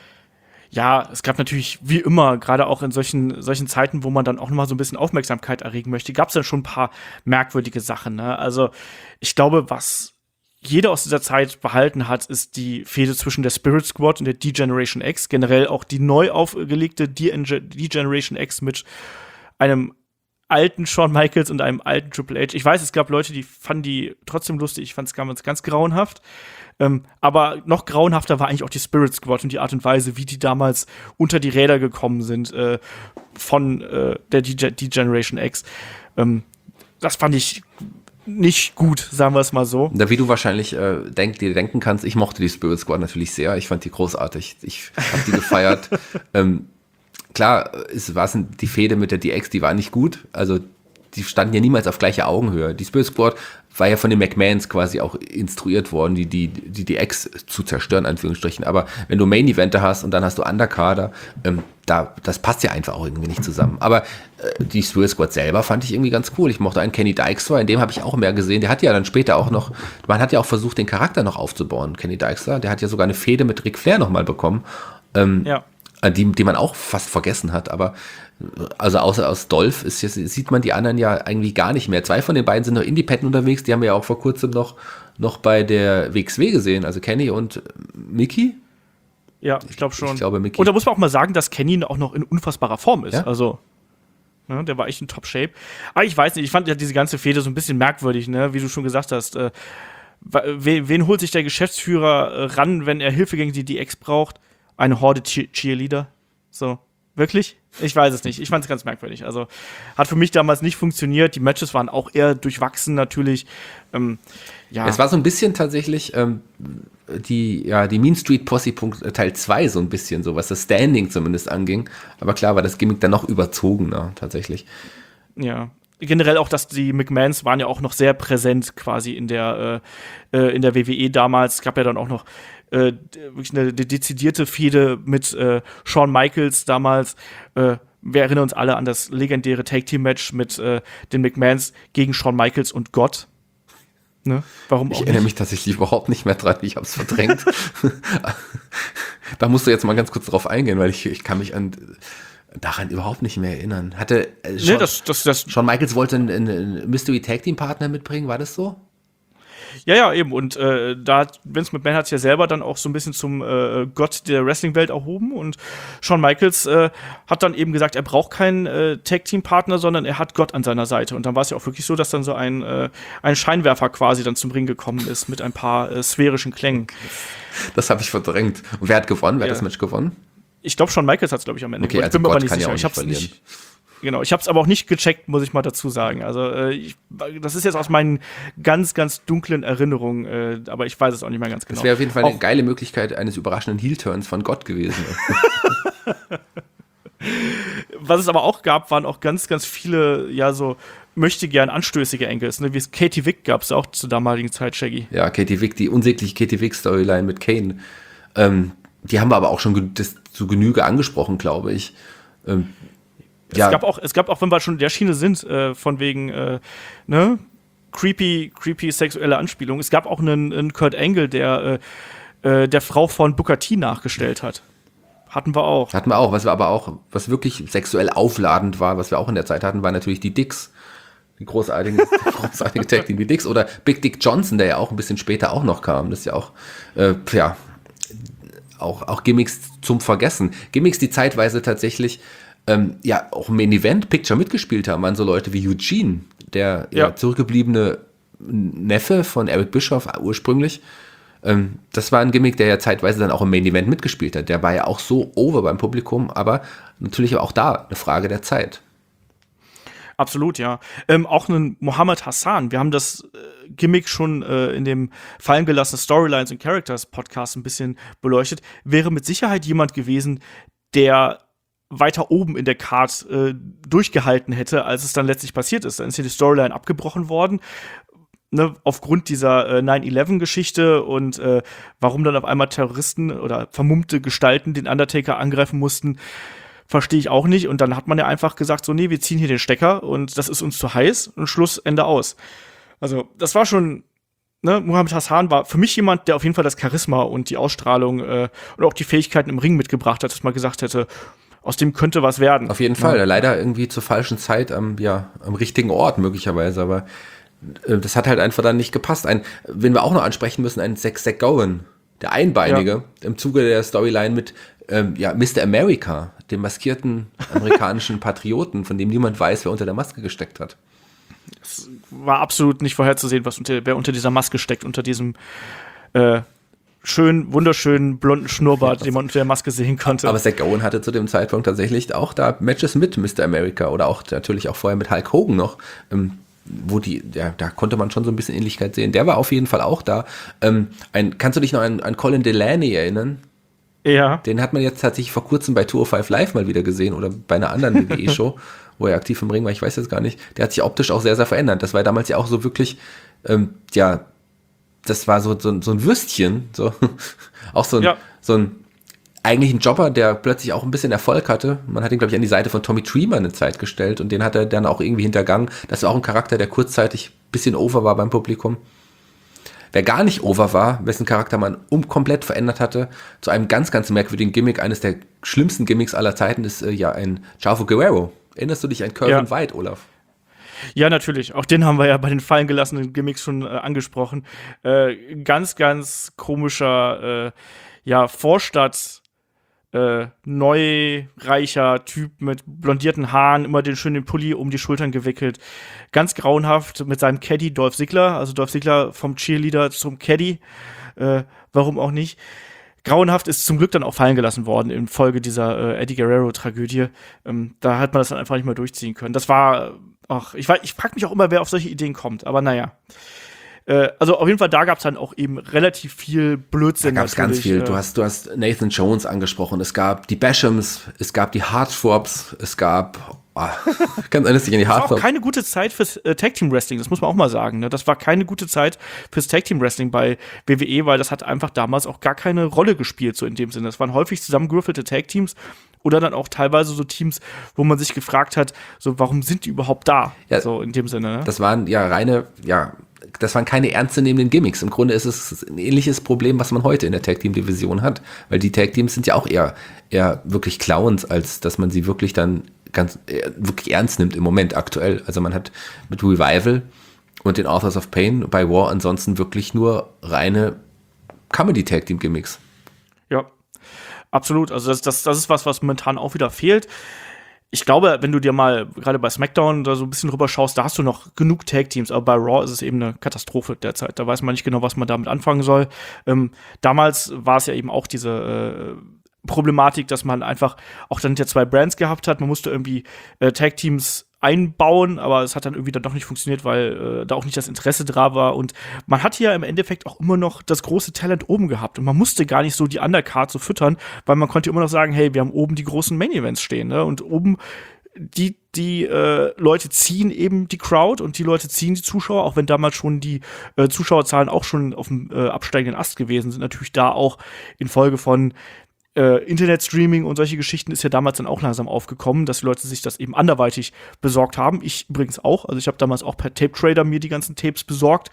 Ja, es gab natürlich, wie immer, gerade auch in solchen Zeiten, wo man dann auch nochmal so ein bisschen Aufmerksamkeit erregen möchte, gab es dann schon ein paar merkwürdige Sachen. Ne? Also ich glaube, was jeder aus dieser Zeit behalten hat, ist die Fehde zwischen der Spirit Squad und der D-Generation X. Generell auch die neu aufgelegte D-Generation X mit einem alten Shawn Michaels und einem alten Triple H. Ich weiß, es gab Leute, die fanden die trotzdem lustig. Ich fand es ganz grauenhaft. Aber noch grauenhafter war eigentlich auch die Spirit Squad und die Art und Weise, wie die damals unter die Räder gekommen sind von der D-Generation X. Das fand ich nicht gut, sagen wir es mal so. Da, wie du wahrscheinlich dir denken kannst, ich mochte die Spirit Squad natürlich sehr. Ich fand die großartig. Ich habe die gefeiert. Klar, die Fehde mit der DX, die war nicht gut. Also die standen ja niemals auf gleicher Augenhöhe. Die Spirit Squad war ja von den McMahons quasi auch instruiert worden, die DX zu zerstören, in Anführungsstrichen. Aber wenn du Main-Eventer hast und dann hast du Underkader, das passt ja einfach auch irgendwie nicht zusammen. Aber die Spirit Squad selber fand ich irgendwie ganz cool. Ich mochte einen Kenny Dykstra, in dem habe ich auch mehr gesehen. Der hat ja dann später auch noch, man hat ja auch versucht, den Charakter noch aufzubauen, Kenny Dykstra. Der hat ja sogar eine Fehde mit Ric Flair nochmal bekommen. Die man auch fast vergessen hat, aber also außer aus Dolph sieht man die anderen ja eigentlich gar nicht mehr. 2 von den beiden sind noch independent unterwegs, die haben wir ja auch vor kurzem noch bei der WXW gesehen, also Kenny und Mickey. Ja, ich glaube schon. Ich glaube, Mickey. Und da muss man auch mal sagen, dass Kenny auch noch in unfassbarer Form ist. Ja? Also, ne, der war echt in Top-Shape. Aber ich weiß nicht, ich fand ja diese ganze Fehde so ein bisschen merkwürdig, ne, wie du schon gesagt hast. Wen holt sich der Geschäftsführer ran, wenn er Hilfe gegen die DX braucht? Eine Horde Cheerleader. So, wirklich? Ich weiß es nicht. Ich fand es ganz merkwürdig. Also, hat für mich damals nicht funktioniert. Die Matches waren auch eher durchwachsen natürlich. Es war so ein bisschen tatsächlich die Mean Street Posse Teil 2 so ein bisschen so, was das Standing zumindest anging. Aber klar war das Gimmick dann noch überzogener tatsächlich. Ja. Generell auch, dass die McMahons waren ja auch noch sehr präsent quasi in der WWE damals. Es gab ja dann auch noch wirklich eine dezidierte Fehde mit Shawn Michaels damals. Wir erinnern uns alle an das legendäre Tag-Team-Match mit den McMahons gegen Shawn Michaels und Gott. Ne? Warum auch Ich erinnere mich tatsächlich überhaupt nicht mehr dran, ich habe es verdrängt. Da musst du jetzt mal ganz kurz drauf eingehen, weil ich kann mich daran überhaupt nicht mehr erinnern. Shawn Michaels wollte einen Mystery Tag Team Partner mitbringen, war das so? Ja, eben. Und Vince McMahon hat es ja selber dann auch so ein bisschen zum Gott der Wrestling-Welt erhoben. Und Shawn Michaels hat dann eben gesagt, er braucht keinen Tag-Team-Partner, sondern er hat Gott an seiner Seite. Und dann war es ja auch wirklich so, dass dann so ein Scheinwerfer quasi dann zum Ring gekommen ist mit ein paar sphärischen Klängen. Das habe ich verdrängt. Und wer hat gewonnen? Wer hat das Match gewonnen? Ich glaube, Shawn Michaels hat es, glaube ich, am Ende gewonnen. Ich bin mir aber nicht sicher. Ich hab's nicht. Genau, ich habe es aber auch nicht gecheckt, muss ich mal dazu sagen. Also das ist jetzt aus meinen ganz, ganz dunklen Erinnerungen, aber ich weiß es auch nicht mehr ganz genau. Das wäre auf jeden Fall eine geile Möglichkeit eines überraschenden Heel-Turns von Gott gewesen. Was es aber auch gab, waren auch ganz, ganz viele, ja, so möchte gern anstößige Angles, ne? Wie es Katie Vick gab es auch zur damaligen Zeit, Shaggy. Ja, Katie Vick, die unsägliche Katie Vick-Storyline mit Kane. Die haben wir aber auch schon zu Genüge angesprochen, glaube ich. Es gab auch, wenn wir schon in der Schiene sind, von wegen, ne? Creepy sexuelle Anspielung. Es gab auch einen Kurt Angle, der Frau von Booker T nachgestellt hat. Hatten wir auch. Was wirklich sexuell aufladend war, was wir auch in der Zeit hatten, war natürlich die Dicks. Die großartige Tag Team, die Dicks. Oder Big Dick Johnson, der ja auch ein bisschen später auch noch kam. Das ist ja auch, auch Gimmicks zum Vergessen. Gimmicks, die zeitweise tatsächlich auch im Main-Event-Picture mitgespielt haben, waren so Leute wie Eugene, der zurückgebliebene Neffe von Eric Bischoff ursprünglich. Das war ein Gimmick, der ja zeitweise dann auch im Main-Event mitgespielt hat. Der war ja auch so over beim Publikum, aber natürlich auch da eine Frage der Zeit. Absolut, ja. Auch einen Muhammad Hassan. Wir haben das Gimmick schon in dem fallen gelassenen Storylines und Characters Podcast ein bisschen beleuchtet. Wäre mit Sicherheit jemand gewesen, der weiter oben in der Card durchgehalten hätte, als es dann letztlich passiert ist. Dann ist hier die Storyline abgebrochen worden, ne, aufgrund dieser 9/11-Geschichte und warum dann auf einmal Terroristen oder vermummte Gestalten den Undertaker angreifen mussten, verstehe ich auch nicht. Und dann hat man ja einfach gesagt, so, nee, wir ziehen hier den Stecker und das ist uns zu heiß und Schluss, Ende aus. Also, das war schon, ne, Muhammad Hassan war für mich jemand, der auf jeden Fall das Charisma und die Ausstrahlung und auch die Fähigkeiten im Ring mitgebracht hat, dass man gesagt hätte, aus dem könnte was werden. Auf jeden Fall, leider irgendwie zur falschen Zeit am richtigen Ort möglicherweise, aber das hat halt einfach dann nicht gepasst. Wen wir auch noch ansprechen müssen, ein Zack Gowen, der Einbeinige, im Zuge der Storyline mit Mr. America, dem maskierten amerikanischen Patrioten, von dem niemand weiß, wer unter der Maske gesteckt hat. Es war absolut nicht vorherzusehen, wer unter dieser Maske steckt, unter diesem wunderschönen blonden Schnurrbart, den man unter der Maske sehen konnte. Aber Zack Gowen hatte zu dem Zeitpunkt tatsächlich auch da Matches mit Mr. America oder auch natürlich auch vorher mit Hulk Hogan noch, da konnte man schon so ein bisschen Ähnlichkeit sehen. Der war auf jeden Fall auch da. Kannst du dich noch an Colin Delaney erinnern? Ja. Den hat man jetzt tatsächlich vor kurzem bei 205 Live mal wieder gesehen oder bei einer anderen WWE-Show, wo er aktiv im Ring war, ich weiß jetzt gar nicht. Der hat sich optisch auch sehr, sehr verändert. Das war damals ja auch so wirklich, das war so ein Würstchen, so auch so ein eigentlich ein Jobber, der plötzlich auch ein bisschen Erfolg hatte. Man hat ihn, glaube ich, an die Seite von Tommy Dreamer eine Zeit gestellt und den hat er dann auch irgendwie hintergangen. Das war auch ein Charakter, der kurzzeitig ein bisschen over war beim Publikum. Wer gar nicht over war, wessen Charakter man komplett verändert hatte, zu einem ganz, ganz merkwürdigen Gimmick, eines der schlimmsten Gimmicks aller Zeiten, ist ein Chavo Guerrero. Erinnerst du dich an Curvin White, Olaf? Ja, natürlich. Auch den haben wir ja bei den fallen gelassenen Gimmicks schon angesprochen. Ganz, ganz komischer Vorstadt neureicher Typ mit blondierten Haaren, immer den schönen Pulli um die Schultern gewickelt. Ganz grauenhaft mit seinem Caddy Dolph Ziggler, also Dolph Ziggler vom Cheerleader zum Caddy. Warum auch nicht? Grauenhaft ist zum Glück dann auch fallen gelassen worden in Folge dieser Eddie Guerrero-Tragödie. Da hat man das dann einfach nicht mehr durchziehen können. Das war, ich frage mich auch immer, wer auf solche Ideen kommt, aber naja. Also auf jeden Fall, da gab es dann auch eben relativ viel Blödsinn. Da gab es ganz viel. Du hast Nathan Jones angesprochen. Es gab die Bashams, es gab die Heartthrobs, es gab ganz ehrlich an die Heartthrobs. Das war auch keine gute Zeit fürs Tag Team Wrestling, das muss man auch mal sagen. Ne? Das war keine gute Zeit fürs Tag Team Wrestling bei WWE, weil das hat einfach damals auch gar keine Rolle gespielt, so in dem Sinne. Das waren häufig zusammengewürfelte Tag Teams oder dann auch teilweise so Teams, wo man sich gefragt hat, so warum sind die überhaupt da? Ja, so in dem Sinne. Ne? Das waren das waren keine ernstzunehmenden Gimmicks. Im Grunde ist es ein ähnliches Problem, was man heute in der Tag-Team-Division hat. Weil die Tag-Teams sind ja auch eher wirklich Clowns, als dass man sie wirklich dann wirklich ernst nimmt im Moment aktuell. Also man hat mit Revival und den Authors of Pain bei War ansonsten wirklich nur reine Comedy-Tag-Team-Gimmicks. Ja, absolut. Also das ist was momentan auch wieder fehlt. Ich glaube, wenn du dir mal gerade bei SmackDown da so ein bisschen rüber schaust, da hast du noch genug Tag-Teams, aber bei Raw ist es eben eine Katastrophe derzeit. Da weiß man nicht genau, was man damit anfangen soll. Damals war es ja eben auch diese Problematik, dass man einfach auch dann ja 2 Brands gehabt hat. Man musste irgendwie Tag-Teams einbauen, aber es hat dann irgendwie dann doch nicht funktioniert, weil da auch nicht das Interesse da war. Und man hat hier im Endeffekt auch immer noch das große Talent oben gehabt. Und man musste gar nicht so die Undercard so füttern, weil man konnte immer noch sagen, hey, wir haben oben die großen Main-Events stehen. Ne? Und oben die Leute ziehen eben die Crowd und die Leute ziehen die Zuschauer, auch wenn damals schon die Zuschauerzahlen auch schon auf dem absteigenden Ast gewesen sind. Natürlich da auch infolge von Internetstreaming und solche Geschichten ist ja damals dann auch langsam aufgekommen, dass die Leute sich das eben anderweitig besorgt haben. Ich übrigens auch. Also ich habe damals auch per Tape-Trader mir die ganzen Tapes besorgt.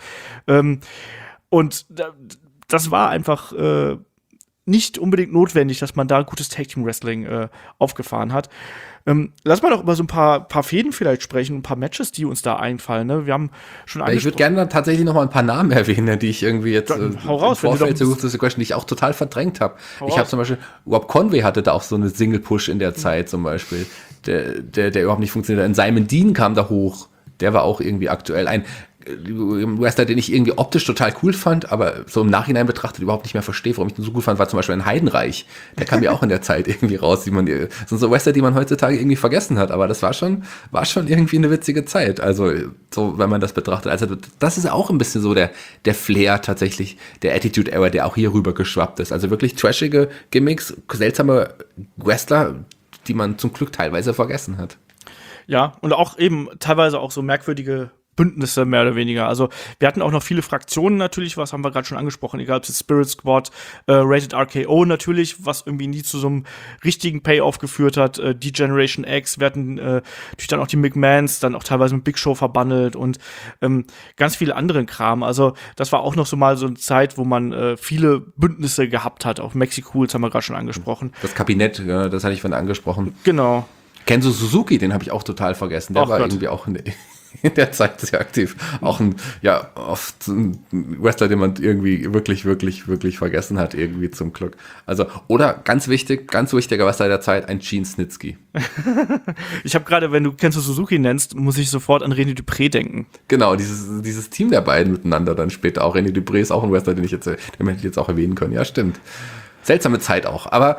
Und das war einfach nicht unbedingt notwendig, dass man da gutes Tag-Team-Wrestling aufgefahren hat. Lass mal doch über so ein paar Fäden vielleicht sprechen, ein paar Matches, die uns da einfallen. Ne? Wir haben schon Ich würde gerne tatsächlich noch mal ein paar Namen erwähnen, die ich irgendwie jetzt hau raus, im Vorfeld zu The Question, die ich auch total verdrängt habe. Ich habe zum Beispiel, Rob Conway hatte da auch so eine Single-Push in der Zeit zum Beispiel, der überhaupt nicht funktioniert hat. Simon Dean kam da hoch, der war auch irgendwie aktuell. Ein Wrestler, den ich irgendwie optisch total cool fand, aber so im Nachhinein betrachtet überhaupt nicht mehr verstehe, warum ich den so gut fand, war zum Beispiel ein Heidenreich. Der kam ja auch in der Zeit irgendwie raus, sind so Wrestler, die man heutzutage irgendwie vergessen hat, aber das war schon irgendwie eine witzige Zeit, also so, wenn man das betrachtet. Also das ist auch ein bisschen so der Flair tatsächlich, der Attitude Era, der auch hier rüber geschwappt ist. Also wirklich trashige Gimmicks, seltsame Wrestler, die man zum Glück teilweise vergessen hat. Ja, und auch eben teilweise auch so merkwürdige Bündnisse mehr oder weniger. Also wir hatten auch noch viele Fraktionen natürlich, was haben wir gerade schon angesprochen, egal ob es Spirit Squad, Rated RKO natürlich, was irgendwie nie zu so einem richtigen Payoff geführt hat, die Generation X, wir hatten natürlich dann auch die McMahons, dann auch teilweise mit Big Show verbandelt und ganz viele anderen Kram. Also das war auch noch so mal so eine Zeit, wo man viele Bündnisse gehabt hat, auch Mexicools haben wir gerade schon angesprochen. Das Kabinett, ja, das hatte ich vorhin angesprochen. Genau. Kenzo Suzuki, den habe ich auch total vergessen. Der war irgendwie auch in der Zeit sehr aktiv. Auch oft ein Wrestler, den man irgendwie wirklich, wirklich, wirklich vergessen hat, irgendwie zum Glück. Also, oder ganz wichtiger Wrestler der Zeit, ein Gene Snitsky. Ich habe gerade, wenn du Kenzo Suzuki nennst, muss ich sofort an René Dupré denken. Genau, dieses Team der beiden miteinander dann später auch. René Dupré ist auch ein Wrestler, den hätte ich jetzt auch erwähnen können. Ja, stimmt. Seltsame Zeit auch. Aber,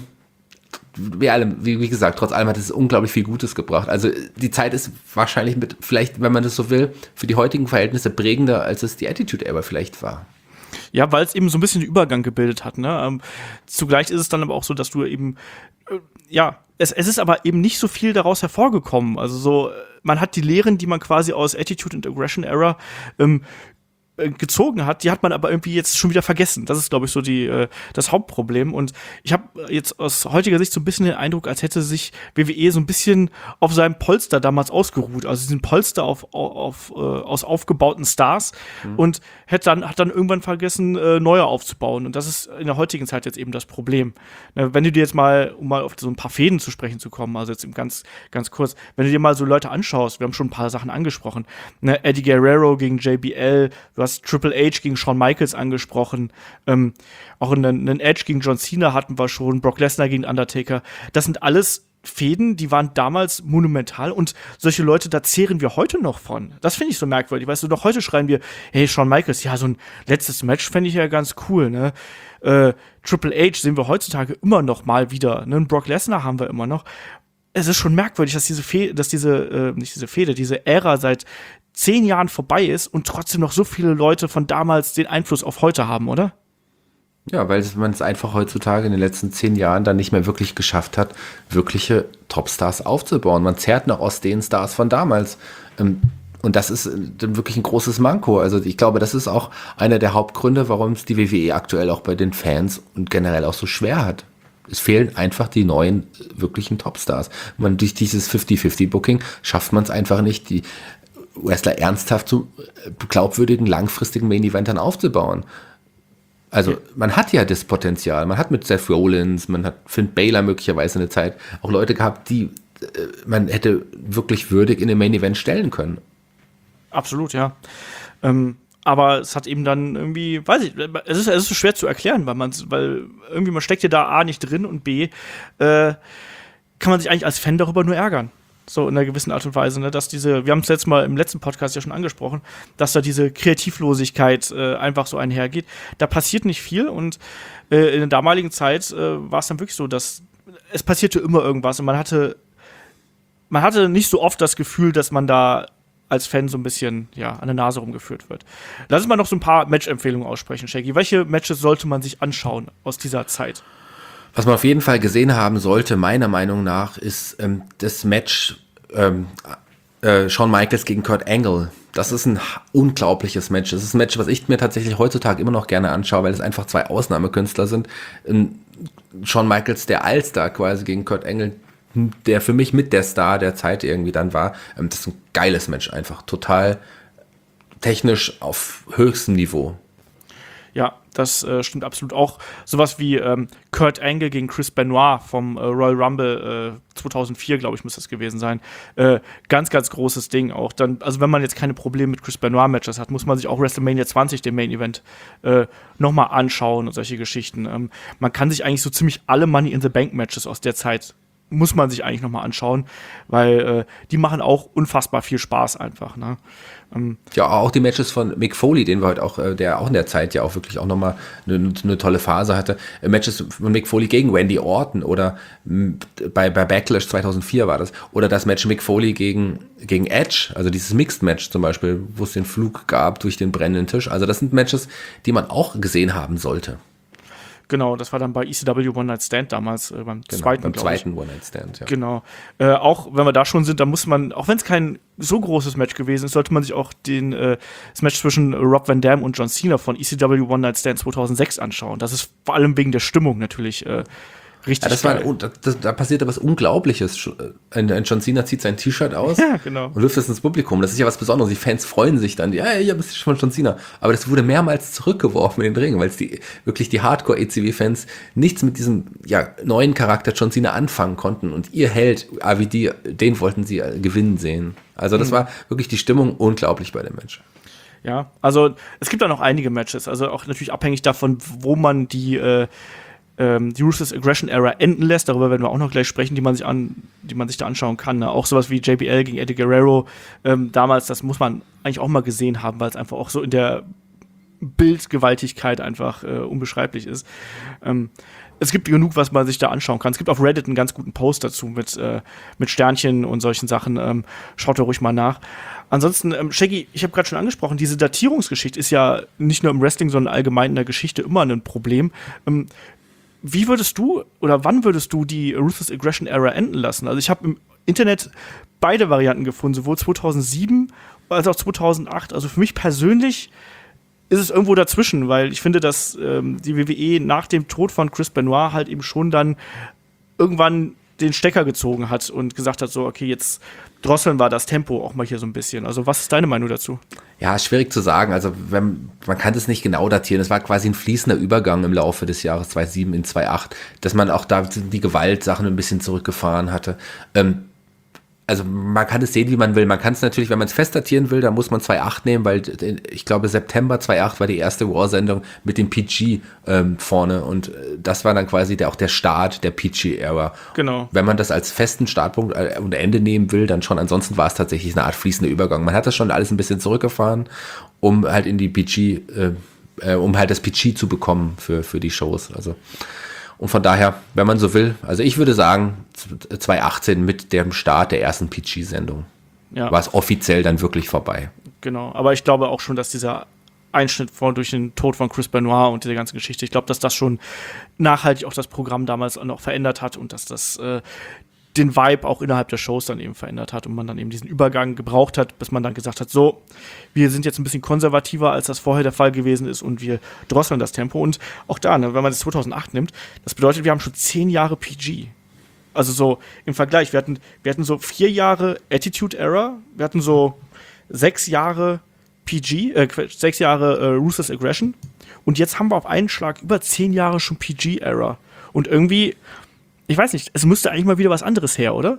wie gesagt, trotz allem hat es unglaublich viel Gutes gebracht. Also die Zeit ist wahrscheinlich vielleicht, wenn man das so will, für die heutigen Verhältnisse prägender, als es die Attitude Era vielleicht war. Ja, weil es eben so ein bisschen den Übergang gebildet hat. Ne? Zugleich ist es dann aber auch so, dass du eben, es ist aber eben nicht so viel daraus hervorgekommen. Also so, man hat die Lehren, die man quasi aus Attitude und Aggression Era gezogen hat, die hat man aber irgendwie jetzt schon wieder vergessen. Das ist, glaube ich, so das Hauptproblem. Und ich habe jetzt aus heutiger Sicht so ein bisschen den Eindruck, als hätte sich WWE so ein bisschen auf seinem Polster damals ausgeruht. Also diesen Polster aus aufgebauten Stars und hat dann irgendwann vergessen, neue aufzubauen. Und das ist in der heutigen Zeit jetzt eben das Problem. Wenn du dir jetzt mal, um mal auf so ein paar Fäden zu sprechen zu kommen, also jetzt ganz, ganz kurz, wenn du dir mal so Leute anschaust, wir haben schon ein paar Sachen angesprochen, Eddie Guerrero gegen JBL, du hast Triple H gegen Shawn Michaels angesprochen, auch einen Edge gegen John Cena hatten wir schon, Brock Lesnar gegen Undertaker. Das sind alles Fäden, die waren damals monumental und solche Leute, da zehren wir heute noch von. Das finde ich so merkwürdig. Weißt du, noch heute schreien wir, hey, Shawn Michaels, ja, so ein letztes Match fände ich ja ganz cool, ne? Triple H sehen wir heutzutage immer noch mal wieder, ne? Brock Lesnar haben wir immer noch. Es ist schon merkwürdig, dass diese Ära seit 10 Jahren vorbei ist und trotzdem noch so viele Leute von damals den Einfluss auf heute haben, oder? Ja, weil man es einfach heutzutage in den letzten 10 Jahren dann nicht mehr wirklich geschafft hat, wirkliche Topstars aufzubauen. Man zehrt noch aus den Stars von damals. Und das ist dann wirklich ein großes Manko. Also ich glaube, das ist auch einer der Hauptgründe, warum es die WWE aktuell auch bei den Fans und generell auch so schwer hat. Es fehlen einfach die neuen wirklichen Topstars. Durch dieses 50-50-Booking schafft man es einfach nicht, die Wrestler ernsthaft zu glaubwürdigen, langfristigen Main-Eventern aufzubauen. Also man hat ja das Potenzial. Man hat mit Seth Rollins, man hat Finn Balor möglicherweise eine Zeit auch Leute gehabt, die man hätte wirklich würdig in den Main-Event stellen können. Absolut, ja. Aber es hat eben dann irgendwie, weiß ich, es ist so schwer zu erklären, weil irgendwie man steckt ja da A nicht drin und B kann man sich eigentlich als Fan darüber nur ärgern. So in einer gewissen Art und Weise, ne, dass wir haben es letztes Mal im letzten Podcast ja schon angesprochen, dass da diese Kreativlosigkeit einfach so einhergeht. Da passiert nicht viel und in der damaligen Zeit war es dann wirklich so, dass es passierte immer irgendwas und man hatte nicht so oft das Gefühl, dass man da als Fan so ein bisschen an der Nase rumgeführt wird. Lass uns mal noch so ein paar Match-Empfehlungen aussprechen, Shaggy. Welche Matches sollte man sich anschauen aus dieser Zeit? Was man auf jeden Fall gesehen haben sollte, meiner Meinung nach, ist das Match Shawn Michaels gegen Kurt Angle. Das ist ein unglaubliches Match. Das ist ein Match, was ich mir tatsächlich heutzutage immer noch gerne anschaue, weil es einfach zwei Ausnahmekünstler sind. Shawn Michaels, der Allstar quasi gegen Kurt Angle, der für mich mit der Star der Zeit irgendwie dann war. Das ist ein geiles Match einfach. Total technisch auf höchstem Niveau. Ja, das stimmt absolut. Auch sowas wie Kurt Angle gegen Chris Benoit vom Royal Rumble 2004, glaube ich, muss das gewesen sein. Ganz, ganz großes Ding auch. Dann, also wenn man jetzt keine Probleme mit Chris Benoit-Matches hat, muss man sich auch WrestleMania 20, den Main Event, nochmal anschauen und solche Geschichten. Man kann sich eigentlich so ziemlich alle Money in the Bank-Matches aus der Zeit muss man sich eigentlich nochmal anschauen, weil die machen auch unfassbar viel Spaß einfach, ne? Ja, auch die Matches von Mick Foley, den wir heute auch, der auch in der Zeit ja auch wirklich auch nochmal eine tolle Phase hatte. Matches von Mick Foley gegen Randy Orton oder bei Backlash 2004 war das. Oder das Match Mick Foley gegen Edge, also dieses Mixed-Match zum Beispiel, wo es den Flug gab durch den brennenden Tisch. Also das sind Matches, die man auch gesehen haben sollte. Genau, das war dann bei ECW One Night Stand damals, beim zweiten One Night Stand, ja. Genau. Auch wenn wir da schon sind, da muss man, auch wenn es kein so großes Match gewesen ist, sollte man sich auch das Match zwischen Rob Van Dam und John Cena von ECW One Night Stand 2006 anschauen. Das ist vor allem wegen der Stimmung natürlich richtig geil. Da passiert was Unglaubliches. Ein John Cena zieht sein T-Shirt aus und wirft es ins Publikum. Das ist ja was Besonderes. Die Fans freuen sich dann. Ja, das ist schon John Cena. Aber das wurde mehrmals zurückgeworfen in den Ring, weil es die Hardcore-ECW-Fans nichts mit diesem neuen Charakter John Cena anfangen konnten. Und ihr Held, AVD, den wollten sie gewinnen sehen. Also das war wirklich die Stimmung unglaublich bei dem Match. Ja, also es gibt da noch einige Matches. Also auch natürlich abhängig davon, wo man die Ruthless Aggression Era enden lässt. Darüber werden wir auch noch gleich sprechen, die man sich da anschauen kann. Ne? Auch sowas wie JBL gegen Eddie Guerrero damals, das muss man eigentlich auch mal gesehen haben, weil es einfach auch so in der Bildgewaltigkeit einfach unbeschreiblich ist. Es gibt genug, was man sich da anschauen kann. Es gibt auf Reddit einen ganz guten Post dazu mit Sternchen und solchen Sachen. Schaut da ruhig mal nach. Ansonsten, Shaggy, ich habe gerade schon angesprochen, diese Datierungsgeschichte ist ja nicht nur im Wrestling, sondern allgemein in der Geschichte immer ein Problem. Wie würdest du oder wann würdest du die Ruthless Aggression Era enden lassen? Also ich habe im Internet beide Varianten gefunden, sowohl 2007 als auch 2008. Also für mich persönlich ist es irgendwo dazwischen, weil ich finde, dass die WWE nach dem Tod von Chris Benoit halt eben schon dann irgendwann den Stecker gezogen hat und gesagt hat, so, okay, jetzt drosseln wir das Tempo auch mal hier so ein bisschen. Also was ist deine Meinung dazu? Ja, schwierig zu sagen. Also man kann das nicht genau datieren. Es war quasi ein fließender Übergang im Laufe des Jahres 2007 in 2008, dass man auch da die Gewaltsachen ein bisschen zurückgefahren hatte. Also man kann es sehen, wie man will. Man kann es natürlich, wenn man es fest datieren will, dann muss man 2008 nehmen, weil ich glaube September 2008 war die erste War-Sendung mit dem PG vorne und das war dann quasi auch der Start der PG-Ära. Genau. Wenn man das als festen Startpunkt und Ende nehmen will, dann schon. Ansonsten war es tatsächlich eine Art fließender Übergang. Man hat das schon alles ein bisschen zurückgefahren, um halt in die PG, um halt das PG zu bekommen für die Shows. Also und von daher, wenn man so will, also ich würde sagen, 2018 mit dem Start der ersten PG-Sendung war es offiziell dann wirklich vorbei. Genau, aber ich glaube auch schon, dass dieser Einschnitt durch den Tod von Chris Benoit und diese ganze Geschichte, ich glaube, dass das schon nachhaltig auch das Programm damals noch verändert hat und dass das den Vibe auch innerhalb der Shows dann eben verändert hat und man dann eben diesen Übergang gebraucht hat, bis man dann gesagt hat, so, wir sind jetzt ein bisschen konservativer, als das vorher der Fall gewesen ist und wir drosseln das Tempo. Und auch da, ne, wenn man das 2008 nimmt, das bedeutet, wir haben schon 10 Jahre PG. Also so im Vergleich, wir hatten so 4 Jahre Attitude Era, wir hatten so 6 Jahre PG, 6 Jahre Ruthless Aggression und jetzt haben wir auf einen Schlag über 10 Jahre schon PG Era. Und irgendwie, ich weiß nicht, es müsste eigentlich mal wieder was anderes her, oder?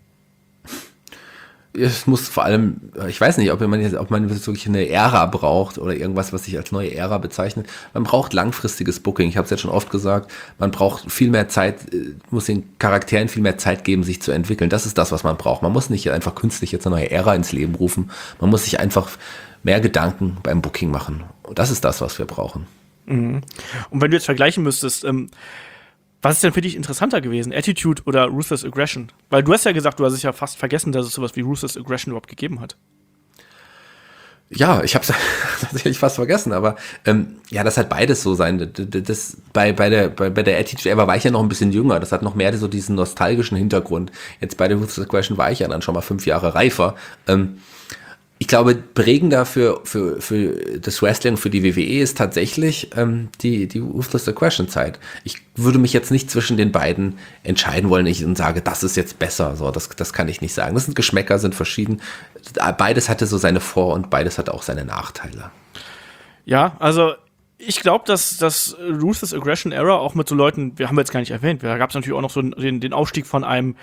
Es muss vor allem, ich weiß nicht, ob man jetzt wirklich eine Ära braucht oder irgendwas, was sich als neue Ära bezeichnet. Man braucht langfristiges Booking. Ich habe es jetzt schon oft gesagt. Man braucht viel mehr Zeit, muss den Charakteren viel mehr Zeit geben, sich zu entwickeln. Das ist das, was man braucht. Man muss nicht einfach künstlich jetzt eine neue Ära ins Leben rufen. Man muss sich einfach mehr Gedanken beim Booking machen. Und das ist das, was wir brauchen. Mhm. Und wenn du jetzt vergleichen müsstest, was ist denn für dich interessanter gewesen? Attitude oder Ruthless Aggression? Weil du hast ja gesagt, du hast es ja fast vergessen, dass es sowas wie Ruthless Aggression überhaupt gegeben hat. Ja, ich habe es tatsächlich fast vergessen, aber ja, das hat beides so sein. Das, bei der Attitude Era war ich ja noch ein bisschen jünger. Das hat noch mehr so diesen nostalgischen Hintergrund. Jetzt bei der Ruthless Aggression war ich ja dann schon mal 5 Jahre reifer. Ich glaube, prägender für das Wrestling, für die WWE ist tatsächlich die Ruthless Aggression Zeit. Ich würde mich jetzt nicht zwischen den beiden entscheiden wollen und sage, das ist jetzt besser. So, das kann ich nicht sagen. Das sind Geschmäcker, sind verschieden. Beides hatte so seine Vor- und beides hatte auch seine Nachteile. Ja, also ich glaube, dass das Ruthless Aggression Era auch mit so Leuten, wir haben jetzt gar nicht erwähnt, da gab es natürlich auch noch so den Aufstieg von einem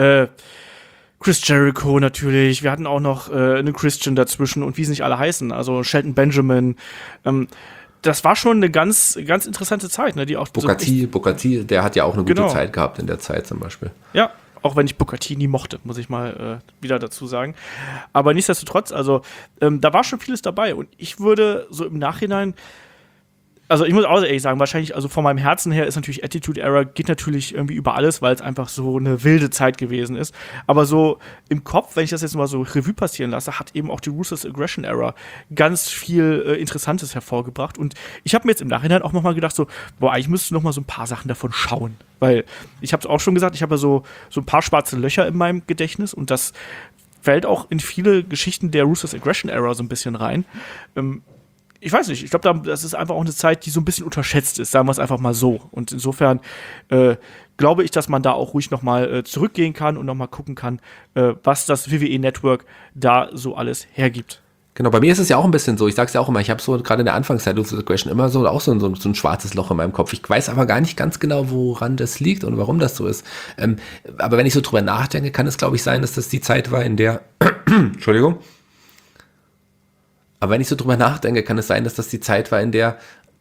Chris Jericho natürlich, wir hatten auch noch einen Christian dazwischen und wie sie nicht alle heißen, also Shelton Benjamin. Das war schon eine ganz, ganz interessante Zeit, ne? Die auch Booker T, der hat ja auch eine gute Genau. Zeit gehabt in der Zeit zum Beispiel. Ja, auch wenn ich Booker T nie mochte, muss ich mal wieder dazu sagen. Aber nichtsdestotrotz, also da war schon vieles dabei und ich würde so im Nachhinein, also ich muss auch ehrlich sagen, wahrscheinlich, also von meinem Herzen her ist natürlich Attitude Era, geht natürlich irgendwie über alles, weil es einfach so eine wilde Zeit gewesen ist. Aber so im Kopf, wenn ich das jetzt mal so Revue passieren lasse, hat eben auch die Ruthless Aggression Era ganz viel Interessantes hervorgebracht. Und ich habe mir jetzt im Nachhinein auch nochmal gedacht, so, boah, eigentlich müsstest du noch mal so ein paar Sachen davon schauen. Weil, ich habe es auch schon gesagt, ich habe ja so ein paar schwarze Löcher in meinem Gedächtnis und das fällt auch in viele Geschichten der Ruthless Aggression Era so ein bisschen rein. Ich weiß nicht, ich glaube, das ist einfach auch eine Zeit, die so ein bisschen unterschätzt ist, sagen wir es einfach mal so. Und insofern glaube ich, dass man da auch ruhig noch mal zurückgehen kann und noch mal gucken kann, was das WWE-Network da so alles hergibt. Genau, bei mir ist es ja auch ein bisschen so, ich sag's ja auch immer, ich habe so gerade in der Anfangszeit Ruthless Aggression immer so auch so ein schwarzes Loch in meinem Kopf. Ich weiß aber gar nicht ganz genau, woran das liegt und warum das so ist. Aber wenn ich so drüber nachdenke, kann es, glaube ich, sein, dass das die Zeit war, in der Entschuldigung. Aber wenn ich so drüber nachdenke, kann es sein, dass das die Zeit war, in der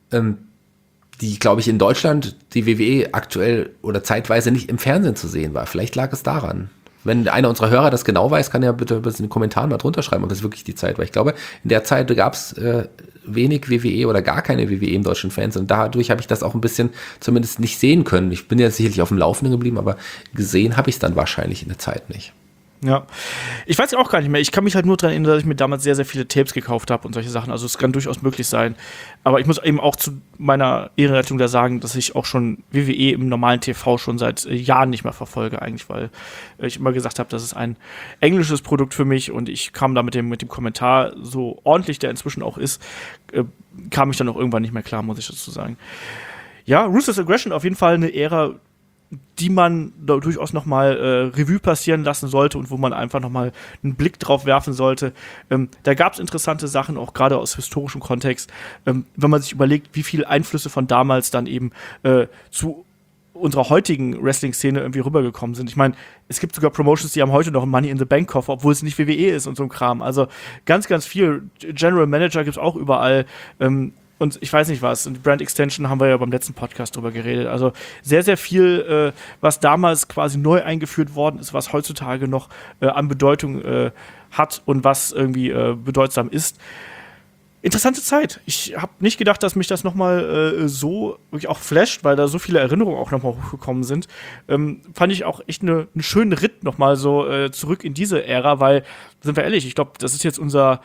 die, glaube ich, in Deutschland die WWE aktuell oder zeitweise nicht im Fernsehen zu sehen war. Vielleicht lag es daran. Wenn einer unserer Hörer das genau weiß, kann er bitte in den Kommentaren mal drunter schreiben, ob das wirklich die Zeit war. Ich glaube, in der Zeit gab es wenig WWE oder gar keine WWE im deutschen Fernsehen. Und dadurch habe ich das auch ein bisschen zumindest nicht sehen können. Ich bin ja sicherlich auf dem Laufenden geblieben, aber gesehen habe ich es dann wahrscheinlich in der Zeit nicht. Ja, ich weiß auch gar nicht mehr. Ich kann mich halt nur daran erinnern, dass ich mir damals sehr, sehr viele Tapes gekauft habe und solche Sachen. Also es kann durchaus möglich sein. Aber ich muss eben auch zu meiner Ehrenrettung da sagen, dass ich auch schon WWE im normalen TV schon seit Jahren nicht mehr verfolge eigentlich, weil ich immer gesagt habe, das ist ein englisches Produkt für mich und ich kam da mit dem Kommentar, so ordentlich der inzwischen auch ist, kam ich dann auch irgendwann nicht mehr klar, muss ich dazu sagen. Ja, Ruthless Aggression auf jeden Fall eine Ära, die man da durchaus noch mal Revue passieren lassen sollte und wo man einfach noch mal einen Blick drauf werfen sollte. Da gab es interessante Sachen, auch gerade aus historischem Kontext, wenn man sich überlegt, wie viele Einflüsse von damals dann eben zu unserer heutigen Wrestling-Szene irgendwie rübergekommen sind. Ich meine, es gibt sogar Promotions, die haben heute noch einen Money in the Bank Koffer, obwohl es nicht WWE ist und so ein Kram. Also ganz, ganz viel. General Manager gibt es auch überall. Und ich weiß nicht was, und Brand Extension haben wir ja beim letzten Podcast drüber geredet. Also sehr, sehr viel, was damals quasi neu eingeführt worden ist, was heutzutage noch an Bedeutung hat und was irgendwie bedeutsam ist. Interessante Zeit. Ich habe nicht gedacht, dass mich das nochmal so wirklich auch flasht, weil da so viele Erinnerungen auch nochmal hochgekommen sind. Fand ich auch echt einen schönen Ritt nochmal so zurück in diese Ära, weil, sind wir ehrlich, ich glaube, das ist jetzt unser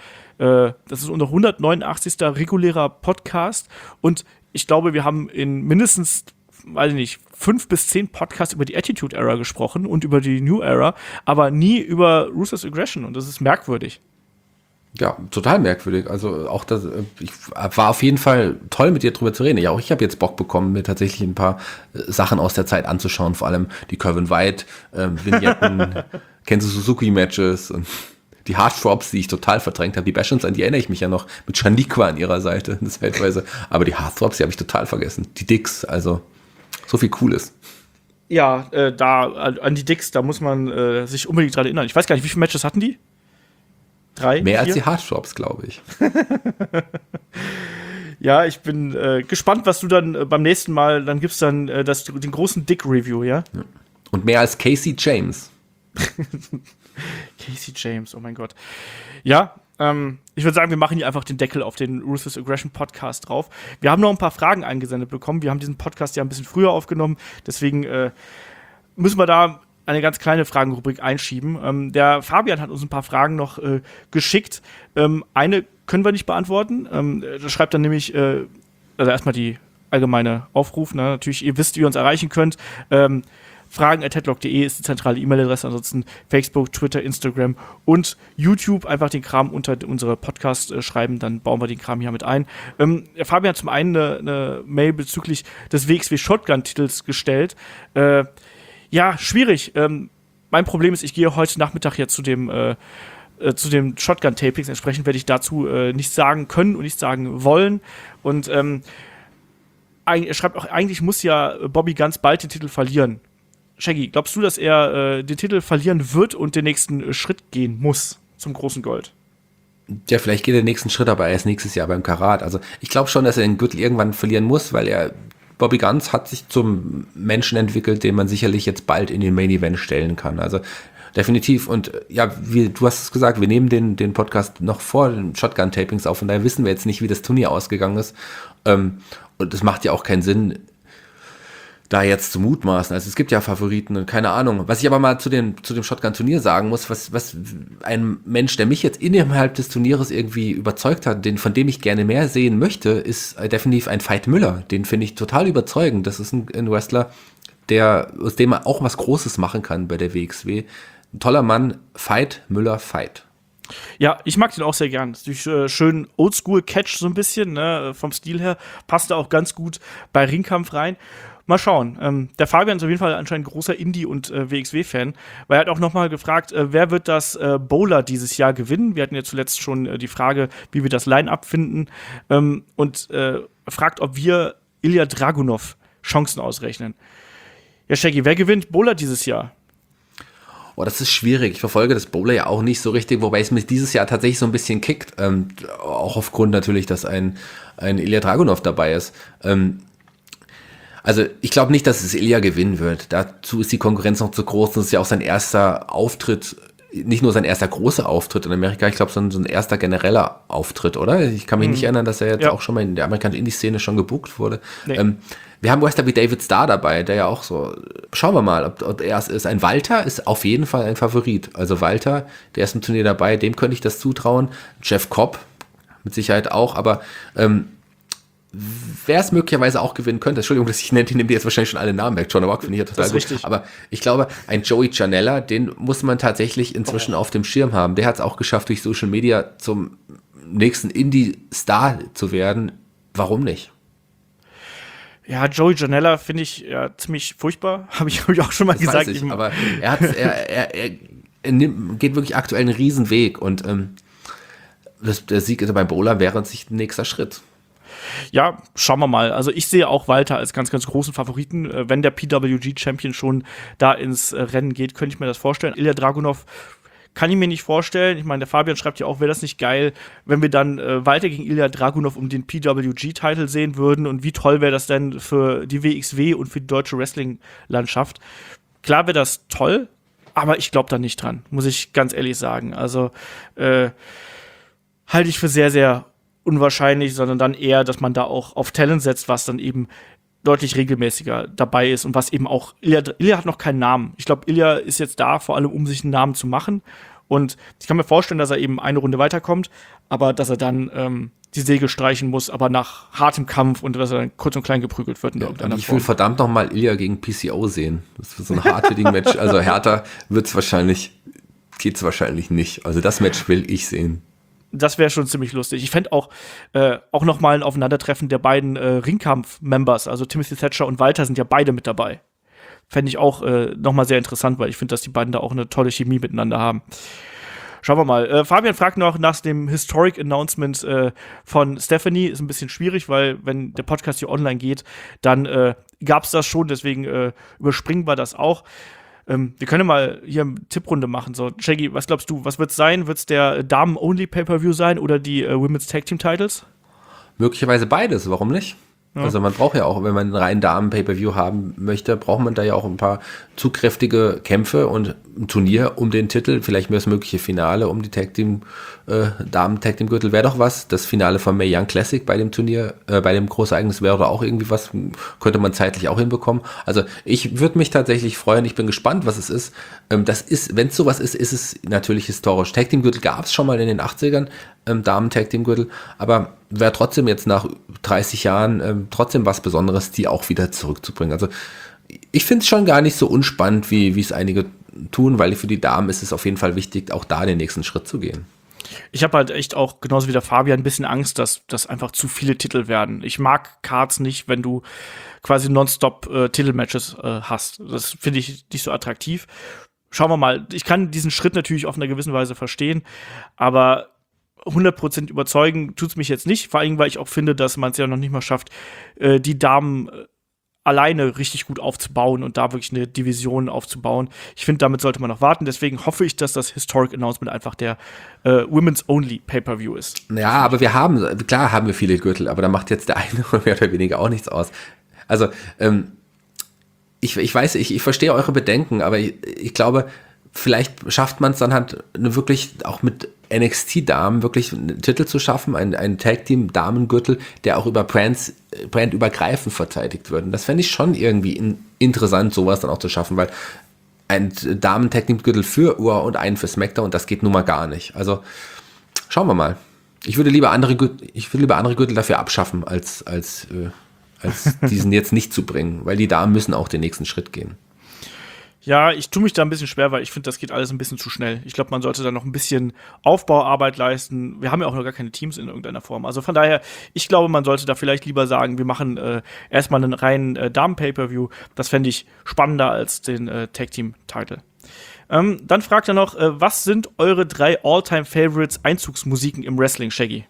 189. regulärer Podcast und ich glaube, wir haben in mindestens, weiß ich nicht, 5 bis 10 Podcasts über die Attitude Era gesprochen und über die New Era, aber nie über Ruthless Aggression und das ist merkwürdig. Ja, total merkwürdig. Also auch das, ich war auf jeden Fall toll, mit dir drüber zu reden. Ja, auch ich habe jetzt Bock bekommen, mir tatsächlich ein paar Sachen aus der Zeit anzuschauen, vor allem die Kevin White Vignetten, Kenzo Suzuki Matches und die Heartthrobs, die ich total verdrängt habe. Die Bashons, an die erinnere ich mich ja noch, mit Shaniqua an ihrer Seite, zeitweise. Aber die Heartthrobs, die habe ich total vergessen. Die Dicks, also so viel Cooles. Ja, an die Dicks, da muss man sich unbedingt dran erinnern. Ich weiß gar nicht, wie viele Matches hatten die? 3? Mehr 4? als die Heartthrobs, glaube ich. Ja, ich bin gespannt, was du dann beim nächsten Mal, dann gibt's dann den großen Dick-Review, ja? Und mehr als Casey James. Casey James, oh mein Gott. Ja, ich würde sagen, wir machen hier einfach den Deckel auf den Ruthless Aggression Podcast drauf. Wir haben noch ein paar Fragen eingesendet bekommen. Wir haben diesen Podcast ja ein bisschen früher aufgenommen. Deswegen müssen wir da eine ganz kleine Fragenrubrik einschieben. Der Fabian hat uns ein paar Fragen noch geschickt. Eine können wir nicht beantworten. Das schreibt dann nämlich, also erstmal die allgemeine Aufruf, ne? Natürlich, ihr wisst, wie ihr uns erreichen könnt. fragen@headlock.de ist die zentrale E-Mail-Adresse, ansonsten Facebook, Twitter, Instagram und YouTube. Einfach den Kram unter unsere Podcast schreiben, dann bauen wir den Kram hier mit ein. Fabian hat zum einen eine Mail bezüglich des WXW Shotgun-Titels gestellt. Ja, schwierig. Mein Problem ist, ich gehe heute Nachmittag jetzt zu dem Shotgun-Tapings. Entsprechend werde ich dazu nichts sagen können und nichts sagen wollen. Und er schreibt auch, eigentlich muss ja Bobby Guns bald den Titel verlieren. Shaggy, glaubst du, dass er den Titel verlieren wird und den nächsten Schritt gehen muss zum großen Gold? Ja, vielleicht geht er den nächsten Schritt aber erst nächstes Jahr beim Karat. Also ich glaube schon, dass er den Gürtel irgendwann verlieren muss, weil Bobby Guns hat sich zum Menschen entwickelt, den man sicherlich jetzt bald in den Main Event stellen kann. Also definitiv. Und ja, du hast es gesagt, wir nehmen den Podcast noch vor den Shotgun-Tapings auf und daher wissen wir jetzt nicht, wie das Turnier ausgegangen ist. Und es macht ja auch keinen Sinn, da jetzt zu mutmaßen. Also es gibt ja Favoriten und keine Ahnung. Was ich aber mal zu dem Shotgun-Turnier sagen muss, was ein Mensch, der mich jetzt innerhalb des Turnieres irgendwie überzeugt hat, von dem ich gerne mehr sehen möchte, ist definitiv ein Veit Müller. Den finde ich total überzeugend. Das ist ein Wrestler, aus dem man auch was Großes machen kann bei der WXW. Ein toller Mann, Veit Müller, Veit. Ja, ich mag den auch sehr gern. Das ist schön Oldschool-Catch so ein bisschen, ne? Vom Stil her. Passt da auch ganz gut bei Ringkampf rein. Mal schauen. Der Fabian ist auf jeden Fall anscheinend großer Indie- und WXW-Fan, weil er hat auch nochmal gefragt, wer wird das Bowler dieses Jahr gewinnen? Wir hatten ja zuletzt schon die Frage, wie wir das Line-Up finden. Und fragt, ob wir Ilja Dragunov Chancen ausrechnen. Ja, Shaggy, wer gewinnt Bowler dieses Jahr? Oh, das ist schwierig. Ich verfolge das Bowler ja auch nicht so richtig, wobei es mich dieses Jahr tatsächlich so ein bisschen kickt. Auch aufgrund natürlich, dass ein Ilja Dragunov dabei ist. Also ich glaube nicht, dass es Ilja gewinnen wird. Dazu ist die Konkurrenz noch zu groß. Das ist ja auch sein erster Auftritt, nicht nur sein erster großer Auftritt in Amerika, ich glaube, sondern so ein erster genereller Auftritt, oder? Ich kann mich nicht erinnern, dass er jetzt auch schon mal in der amerikanischen Indie-Szene schon gebucht wurde. Nee. Wir haben Wrestler wie David Starr dabei, der ja auch so, schauen wir mal, ob er es ist. Ein Walter ist auf jeden Fall ein Favorit. Also Walter, der ist im Turnier dabei, dem könnte ich das zutrauen. Jeff Cobb mit Sicherheit auch, aber wer es möglicherweise auch gewinnen könnte, Entschuldigung, dass ich nehme dir jetzt wahrscheinlich schon alle Namen weg, John Walk finde ich ja total gut, richtig. Aber ich glaube, ein Joey Janela, den muss man tatsächlich inzwischen auf dem Schirm haben. Der hat es auch geschafft, durch Social Media zum nächsten Indie-Star zu werden. Warum nicht? Ja, Joey Janela finde ich ja ziemlich furchtbar, habe ich auch schon mal das gesagt. Weiß ich, aber er geht wirklich aktuell einen Riesenweg und der Sieg beim Bowler wäre sich ein nächster Schritt. Ja, schauen wir mal. Also ich sehe auch Walter als ganz, ganz großen Favoriten. Wenn der PWG-Champion schon da ins Rennen geht, könnte ich mir das vorstellen. Ilja Dragunov kann ich mir nicht vorstellen. Ich meine, der Fabian schreibt ja auch, wäre das nicht geil, wenn wir dann Walter gegen Ilja Dragunov um den PWG-Titel sehen würden und wie toll wäre das denn für die WXW und für die deutsche Wrestling-Landschaft. Klar wäre das toll, aber ich glaube da nicht dran, muss ich ganz ehrlich sagen. Also halte ich für sehr, sehr unwahrscheinlich, sondern dann eher, dass man da auch auf Talent setzt, was dann eben deutlich regelmäßiger dabei ist und was eben auch, Ilja hat noch keinen Namen. Ich glaube, Ilja ist jetzt da, vor allem um sich einen Namen zu machen und ich kann mir vorstellen, dass er eben eine Runde weiterkommt, aber dass er dann die Segel streichen muss, aber nach hartem Kampf und dass er dann kurz und klein geprügelt wird in irgendeiner Form. Ich will verdammt noch mal Ilja gegen PCO sehen. Das wird so ein hard-hitting-Match, also härter geht's wahrscheinlich nicht. Also das Match will ich sehen. Das wäre schon ziemlich lustig. Ich fände auch noch mal ein Aufeinandertreffen der beiden Ringkampf-Members, also Timothy Thatcher und Walter sind ja beide mit dabei. Fände ich auch noch mal sehr interessant, weil ich finde, dass die beiden da auch eine tolle Chemie miteinander haben. Schauen wir mal. Fabian fragt noch nach dem Historic Announcement von Stephanie. Ist ein bisschen schwierig, weil wenn der Podcast hier online geht, dann gab es das schon, deswegen überspringen wir das auch. Wir können mal hier eine Tipprunde machen. So, Shaggy, was glaubst du, was wird es sein? Wird es der Damen-Only-Pay-Per-View sein oder die Women's Tag Team Titles? Möglicherweise beides, warum nicht? Ja. Also man braucht ja auch, wenn man einen reinen Damen-Pay-Per-View haben möchte, braucht man da ja auch ein paar zugkräftige Kämpfe und ein Turnier um den Titel, vielleicht mehr das mögliche Finale um die Damen-Tag-Team-Gürtel wäre doch was. Das Finale von Mae Young Classic bei dem Turnier, bei dem Großereignis wäre auch irgendwie was, könnte man zeitlich auch hinbekommen. Also ich würde mich tatsächlich freuen, ich bin gespannt, was es ist. Das ist, wenn es sowas ist, ist es natürlich historisch. Tag-Team-Gürtel gab es schon mal in den 80ern, Damen-Tag-Team-Gürtel, aber wäre trotzdem jetzt nach 30 Jahren trotzdem was Besonderes, die auch wieder zurückzubringen. Also ich finde es schon gar nicht so unspannend, wie es einige tun, weil für die Damen ist es auf jeden Fall wichtig, auch da den nächsten Schritt zu gehen. Ich habe halt echt auch, genauso wie der Fabian, ein bisschen Angst, dass das einfach zu viele Titel werden. Ich mag Cards nicht, wenn du quasi nonstop Titelmatches hast. Das finde ich nicht so attraktiv. Schauen wir mal. Ich kann diesen Schritt natürlich auf einer gewissen Weise verstehen, aber 100% überzeugen tut's mich jetzt nicht. Vor allem, weil ich auch finde, dass man es ja noch nicht mal schafft, die Damen alleine richtig gut aufzubauen und da wirklich eine Division aufzubauen. Ich finde, damit sollte man noch warten. Deswegen hoffe ich, dass das Historic Announcement einfach der Women's Only Pay-Per-View ist. Ja, aber klar haben wir viele Gürtel, aber da macht jetzt der eine mehr oder weniger auch nichts aus. Also, ich weiß, ich verstehe eure Bedenken, aber ich glaube, vielleicht schafft man es dann halt wirklich auch mit NXT-Damen wirklich einen Titel zu schaffen, ein Tag-Team-Damengürtel, der auch über brandübergreifend verteidigt wird. Und das fände ich schon irgendwie interessant, sowas dann auch zu schaffen, weil ein Damen-Tag-Team-Gürtel für Raw und einen für SmackDown, das geht nun mal gar nicht. Also schauen wir mal. Ich würde lieber andere Gürtel dafür abschaffen, als diesen jetzt nicht zu bringen, weil die Damen müssen auch den nächsten Schritt gehen. Ja, ich tue mich da ein bisschen schwer, weil ich finde, das geht alles ein bisschen zu schnell. Ich glaube, man sollte da noch ein bisschen Aufbauarbeit leisten. Wir haben ja auch noch gar keine Teams in irgendeiner Form. Also von daher, ich glaube, man sollte da vielleicht lieber sagen, wir machen erstmal einen reinen Damen-Pay-Per-View. Das fände ich spannender als den Tag-Team-Title. Dann fragt er noch, was sind eure 3 All-Time-Favorites Einzugsmusiken im Wrestling, Shaggy?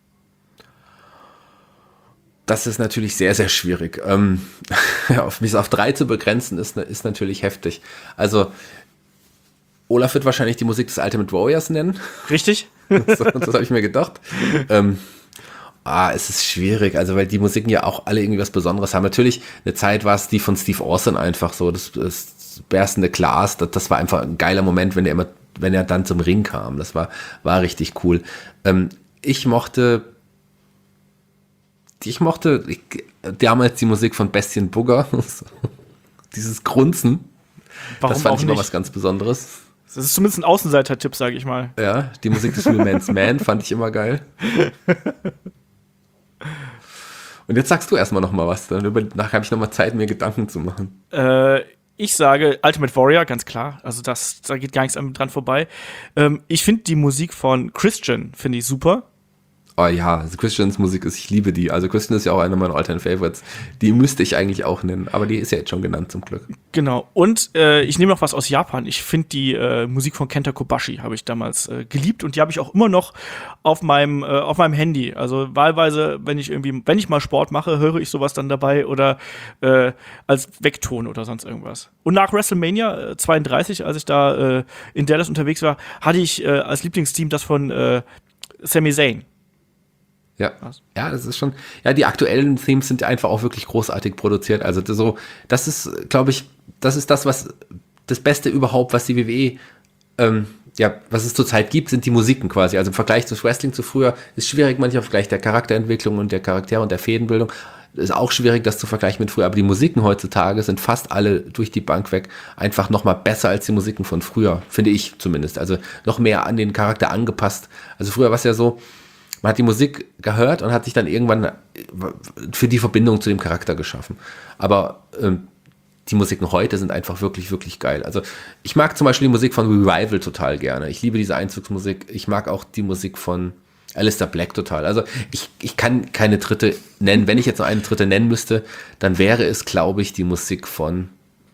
Das ist natürlich sehr, sehr schwierig. Bis auf 3 zu begrenzen, ist natürlich heftig. Also, Olaf wird wahrscheinlich die Musik des Ultimate Warriors nennen. Richtig? Das habe ich mir gedacht. Es ist schwierig, also weil die Musiken ja auch alle irgendwie was Besonderes haben. Natürlich, eine Zeit war es die von Steve Austin einfach so, das berstende Glas, das war einfach ein geiler Moment, wenn er dann zum Ring kam. Das war richtig cool. Ich mochte damals die Musik von Bestien Booger. Dieses Grunzen. Warum das fand auch ich immer nicht? was ganz Besonderes. Das ist zumindest ein Außenseiter-Tipp, sage ich mal. Ja, die Musik des Real Man's Man fand ich immer geil. Und jetzt sagst du erstmal noch mal was. Danach habe ich noch mal Zeit, mir Gedanken zu machen. Ich sage Ultimate Warrior, ganz klar. Also da geht gar nichts dran vorbei. Ich finde die Musik von Christian, finde ich super. Oh ja, also Christians Musik ich liebe die. Also Christian ist ja auch einer meiner All-Time Favorites. Die müsste ich eigentlich auch nennen, aber die ist ja jetzt schon genannt zum Glück. Genau. Und ich nehme noch was aus Japan. Ich finde die Musik von Kenta Kobashi habe ich damals geliebt und die habe ich auch immer noch auf meinem Handy. Also wahlweise, wenn ich mal Sport mache, höre ich sowas dann dabei oder als Wegton oder sonst irgendwas. Und nach WrestleMania 32, als ich da in Dallas unterwegs war, hatte ich als Lieblingsteam das von Sami Zayn. Ja, das ist schon. Ja, die aktuellen Themes sind einfach auch wirklich großartig produziert. Also das ist, glaube ich, das ist was das Beste überhaupt, was die WWE, was es zurzeit gibt, sind die Musiken quasi. Also im Vergleich zu Wrestling zu früher ist schwierig, manchmal im Vergleich der Charakterentwicklung und der Charaktere und der Fädenbildung. Ist auch schwierig, das zu vergleichen mit früher. Aber die Musiken heutzutage sind fast alle durch die Bank weg einfach noch mal besser als die Musiken von früher, finde ich zumindest. Also noch mehr an den Charakter angepasst. Also früher war es ja so, man hat die Musik gehört und hat sich dann irgendwann für die Verbindung zu dem Charakter geschaffen. Aber die Musiken heute sind einfach wirklich, wirklich geil. Also ich mag zum Beispiel die Musik von Revival total gerne. Ich liebe diese Einzugsmusik. Ich mag auch die Musik von Aleister Black total. Also ich kann keine dritte nennen. Wenn ich jetzt noch eine dritte nennen müsste, dann wäre es, glaube ich, die Musik von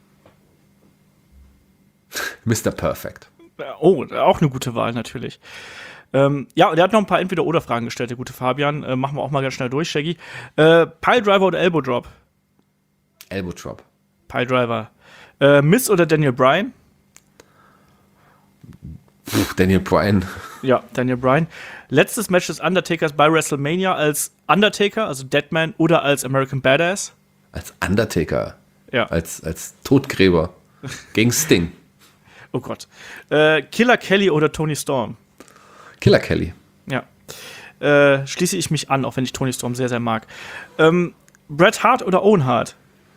Mr. Perfect. Oh, auch eine gute Wahl natürlich. Ja, und er hat noch ein paar Entweder-Oder-Fragen gestellt, der gute Fabian. Machen wir auch mal ganz schnell durch, Shaggy. Piledriver oder Elbow Drop? Elbow Drop. Piledriver. Miz oder Daniel Bryan? Daniel Bryan. Ja, Daniel Bryan. Letztes Match des Undertakers bei WrestleMania als Undertaker, also Deadman, oder als American Badass? Als Undertaker. Ja. Als Todgräber. Gegen Sting. Oh Gott. Killer Kelly oder Tony Storm? Killer Kelly. Ja. Schließe ich mich an, auch wenn ich Tony Storm sehr, sehr mag. Bret Hart oder Owen Hart?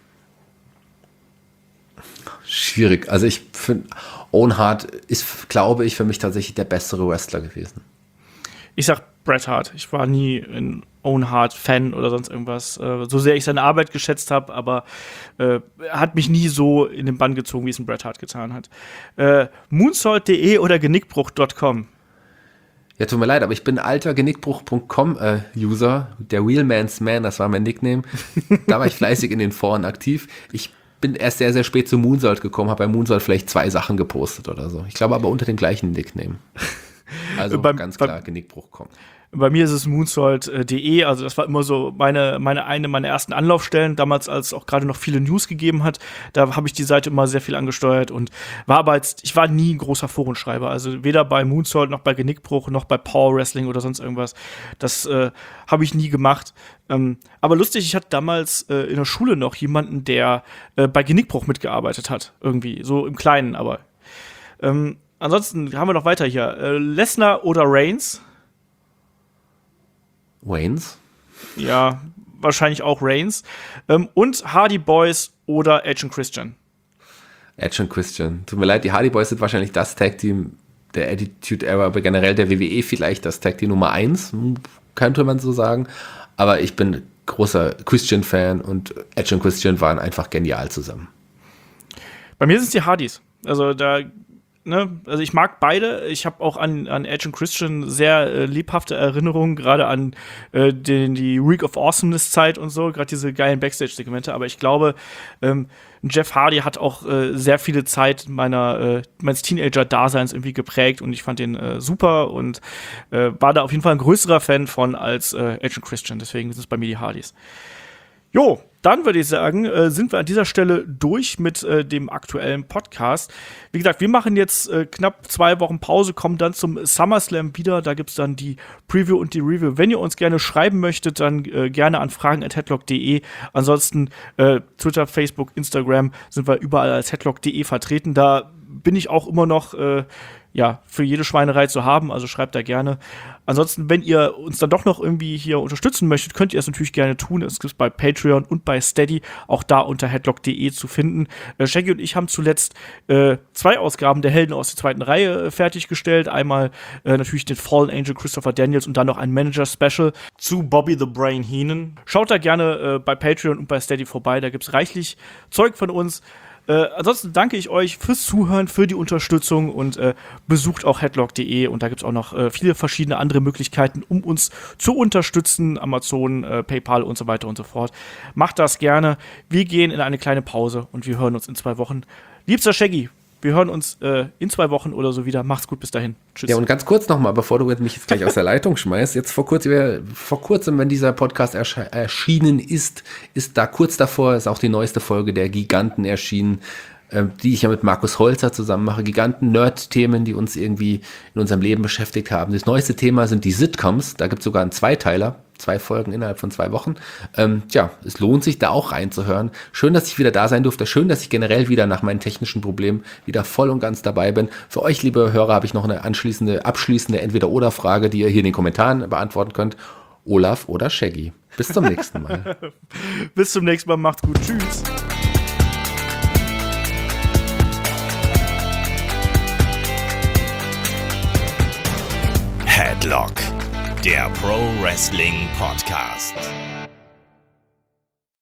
Schwierig. Also ich finde, Owen Hart ist, glaube ich, für mich tatsächlich der bessere Wrestler gewesen. Ich sag Bret Hart. Ich war nie ein Owen Hart-Fan oder sonst irgendwas. So sehr ich seine Arbeit geschätzt habe, aber er hat mich nie so in den Bann gezogen, wie es ein Bret Hart getan hat. Moonsault.de oder genickbruch.com? Ja, tut mir leid, aber ich bin alter Genickbruch.com-User. Der Wheelman's Man, das war mein Nickname. Da war ich fleißig in den Foren aktiv. Ich bin erst sehr, sehr spät zu Moonsault gekommen, habe bei Moonsault vielleicht 2 Sachen gepostet oder so. Ich glaube aber unter dem gleichen Nickname. Also ganz klar, Genickbruch.com. Bei mir ist es moonsault.de, also das war immer so meine ersten Anlaufstellen, damals, als es auch gerade noch viele News gegeben hat. Da habe ich die Seite immer sehr viel angesteuert und ich war nie ein großer Forenschreiber, also weder bei Moonsault noch bei Genickbruch noch bei Power Wrestling oder sonst irgendwas. Das habe ich nie gemacht. Aber lustig, ich hatte damals in der Schule noch jemanden, der bei Genickbruch mitgearbeitet hat, irgendwie, so im Kleinen, aber ansonsten haben wir noch weiter hier. Lesnar oder Reigns? Waynes? Ja, wahrscheinlich auch Reigns. Und Hardy Boys oder Edge und Christian? Edge und Christian. Tut mir leid, die Hardy Boys sind wahrscheinlich das Tag-Team der Attitude Era, aber generell der WWE vielleicht das Tag-Team Nummer 1, könnte man so sagen. Aber ich bin großer Christian-Fan und Edge und Christian waren einfach genial zusammen. Bei mir sind es die Hardys. Also also ich mag beide. Ich habe auch an Edge und Christian sehr lebhafte Erinnerungen, gerade an die Week of Awesomeness-Zeit und so, gerade diese geilen Backstage-Segmente. Aber ich glaube, Jeff Hardy hat auch sehr viele Zeit meines Teenager-Daseins irgendwie geprägt und ich fand den super und war da auf jeden Fall ein größerer Fan von als Edge und Christian. Deswegen sind es bei mir die Hardys. Jo, dann würde ich sagen, sind wir an dieser Stelle durch mit dem aktuellen Podcast. Wie gesagt, wir machen jetzt knapp 2 Wochen Pause, kommen dann zum SummerSlam wieder. Da gibt's dann die Preview und die Review. Wenn ihr uns gerne schreiben möchtet, dann gerne an fragen@headlock.de. Ansonsten Twitter, Facebook, Instagram sind wir überall als headlock.de vertreten. Da bin ich auch immer noch für jede Schweinerei zu haben, also schreibt da gerne. Ansonsten, wenn ihr uns dann doch noch irgendwie hier unterstützen möchtet, könnt ihr es natürlich gerne tun. Es gibt bei Patreon und bei Steady, auch da unter headlock.de zu finden. Shaggy und ich haben zuletzt 2 Ausgaben der Helden aus der 2. Reihe fertiggestellt. Einmal natürlich den Fallen Angel Christopher Daniels und dann noch ein Manager-Special zu Bobby the Brain Heenan. Schaut da gerne bei Patreon und bei Steady vorbei, da gibt's reichlich Zeug von uns. Ansonsten danke ich euch fürs Zuhören, für die Unterstützung und besucht auch headlock.de und da gibt es auch noch viele verschiedene andere Möglichkeiten, um uns zu unterstützen, Amazon, PayPal und so weiter und so fort. Macht das gerne. Wir gehen in eine kleine Pause und wir hören uns in 2 Wochen. Liebster Shaggy, wir hören uns in 2 Wochen oder so wieder. Macht's gut, bis dahin. Tschüss. Ja, und ganz kurz nochmal, bevor du mich jetzt gleich aus der Leitung schmeißt, jetzt vor kurzem, wenn dieser Podcast erschienen ist da kurz davor, ist auch die neueste Folge der Giganten erschienen, die ich ja mit Markus Holzer zusammen mache. Giganten-Nerd-Themen, die uns irgendwie in unserem Leben beschäftigt haben. Das neueste Thema sind die Sitcoms. Da gibt es sogar einen Zweiteiler. 2 Folgen innerhalb von 2 Wochen. Es lohnt sich, da auch reinzuhören. Schön, dass ich wieder da sein durfte. Schön, dass ich generell wieder nach meinen technischen Problemen wieder voll und ganz dabei bin. Für euch, liebe Hörer, habe ich noch eine abschließende Entweder-Oder-Frage, die ihr hier in den Kommentaren beantworten könnt. Olaf oder Shaggy? Bis zum nächsten Mal. Bis zum nächsten Mal. Macht's gut. Tschüss. Headlock, der Pro Wrestling Podcast.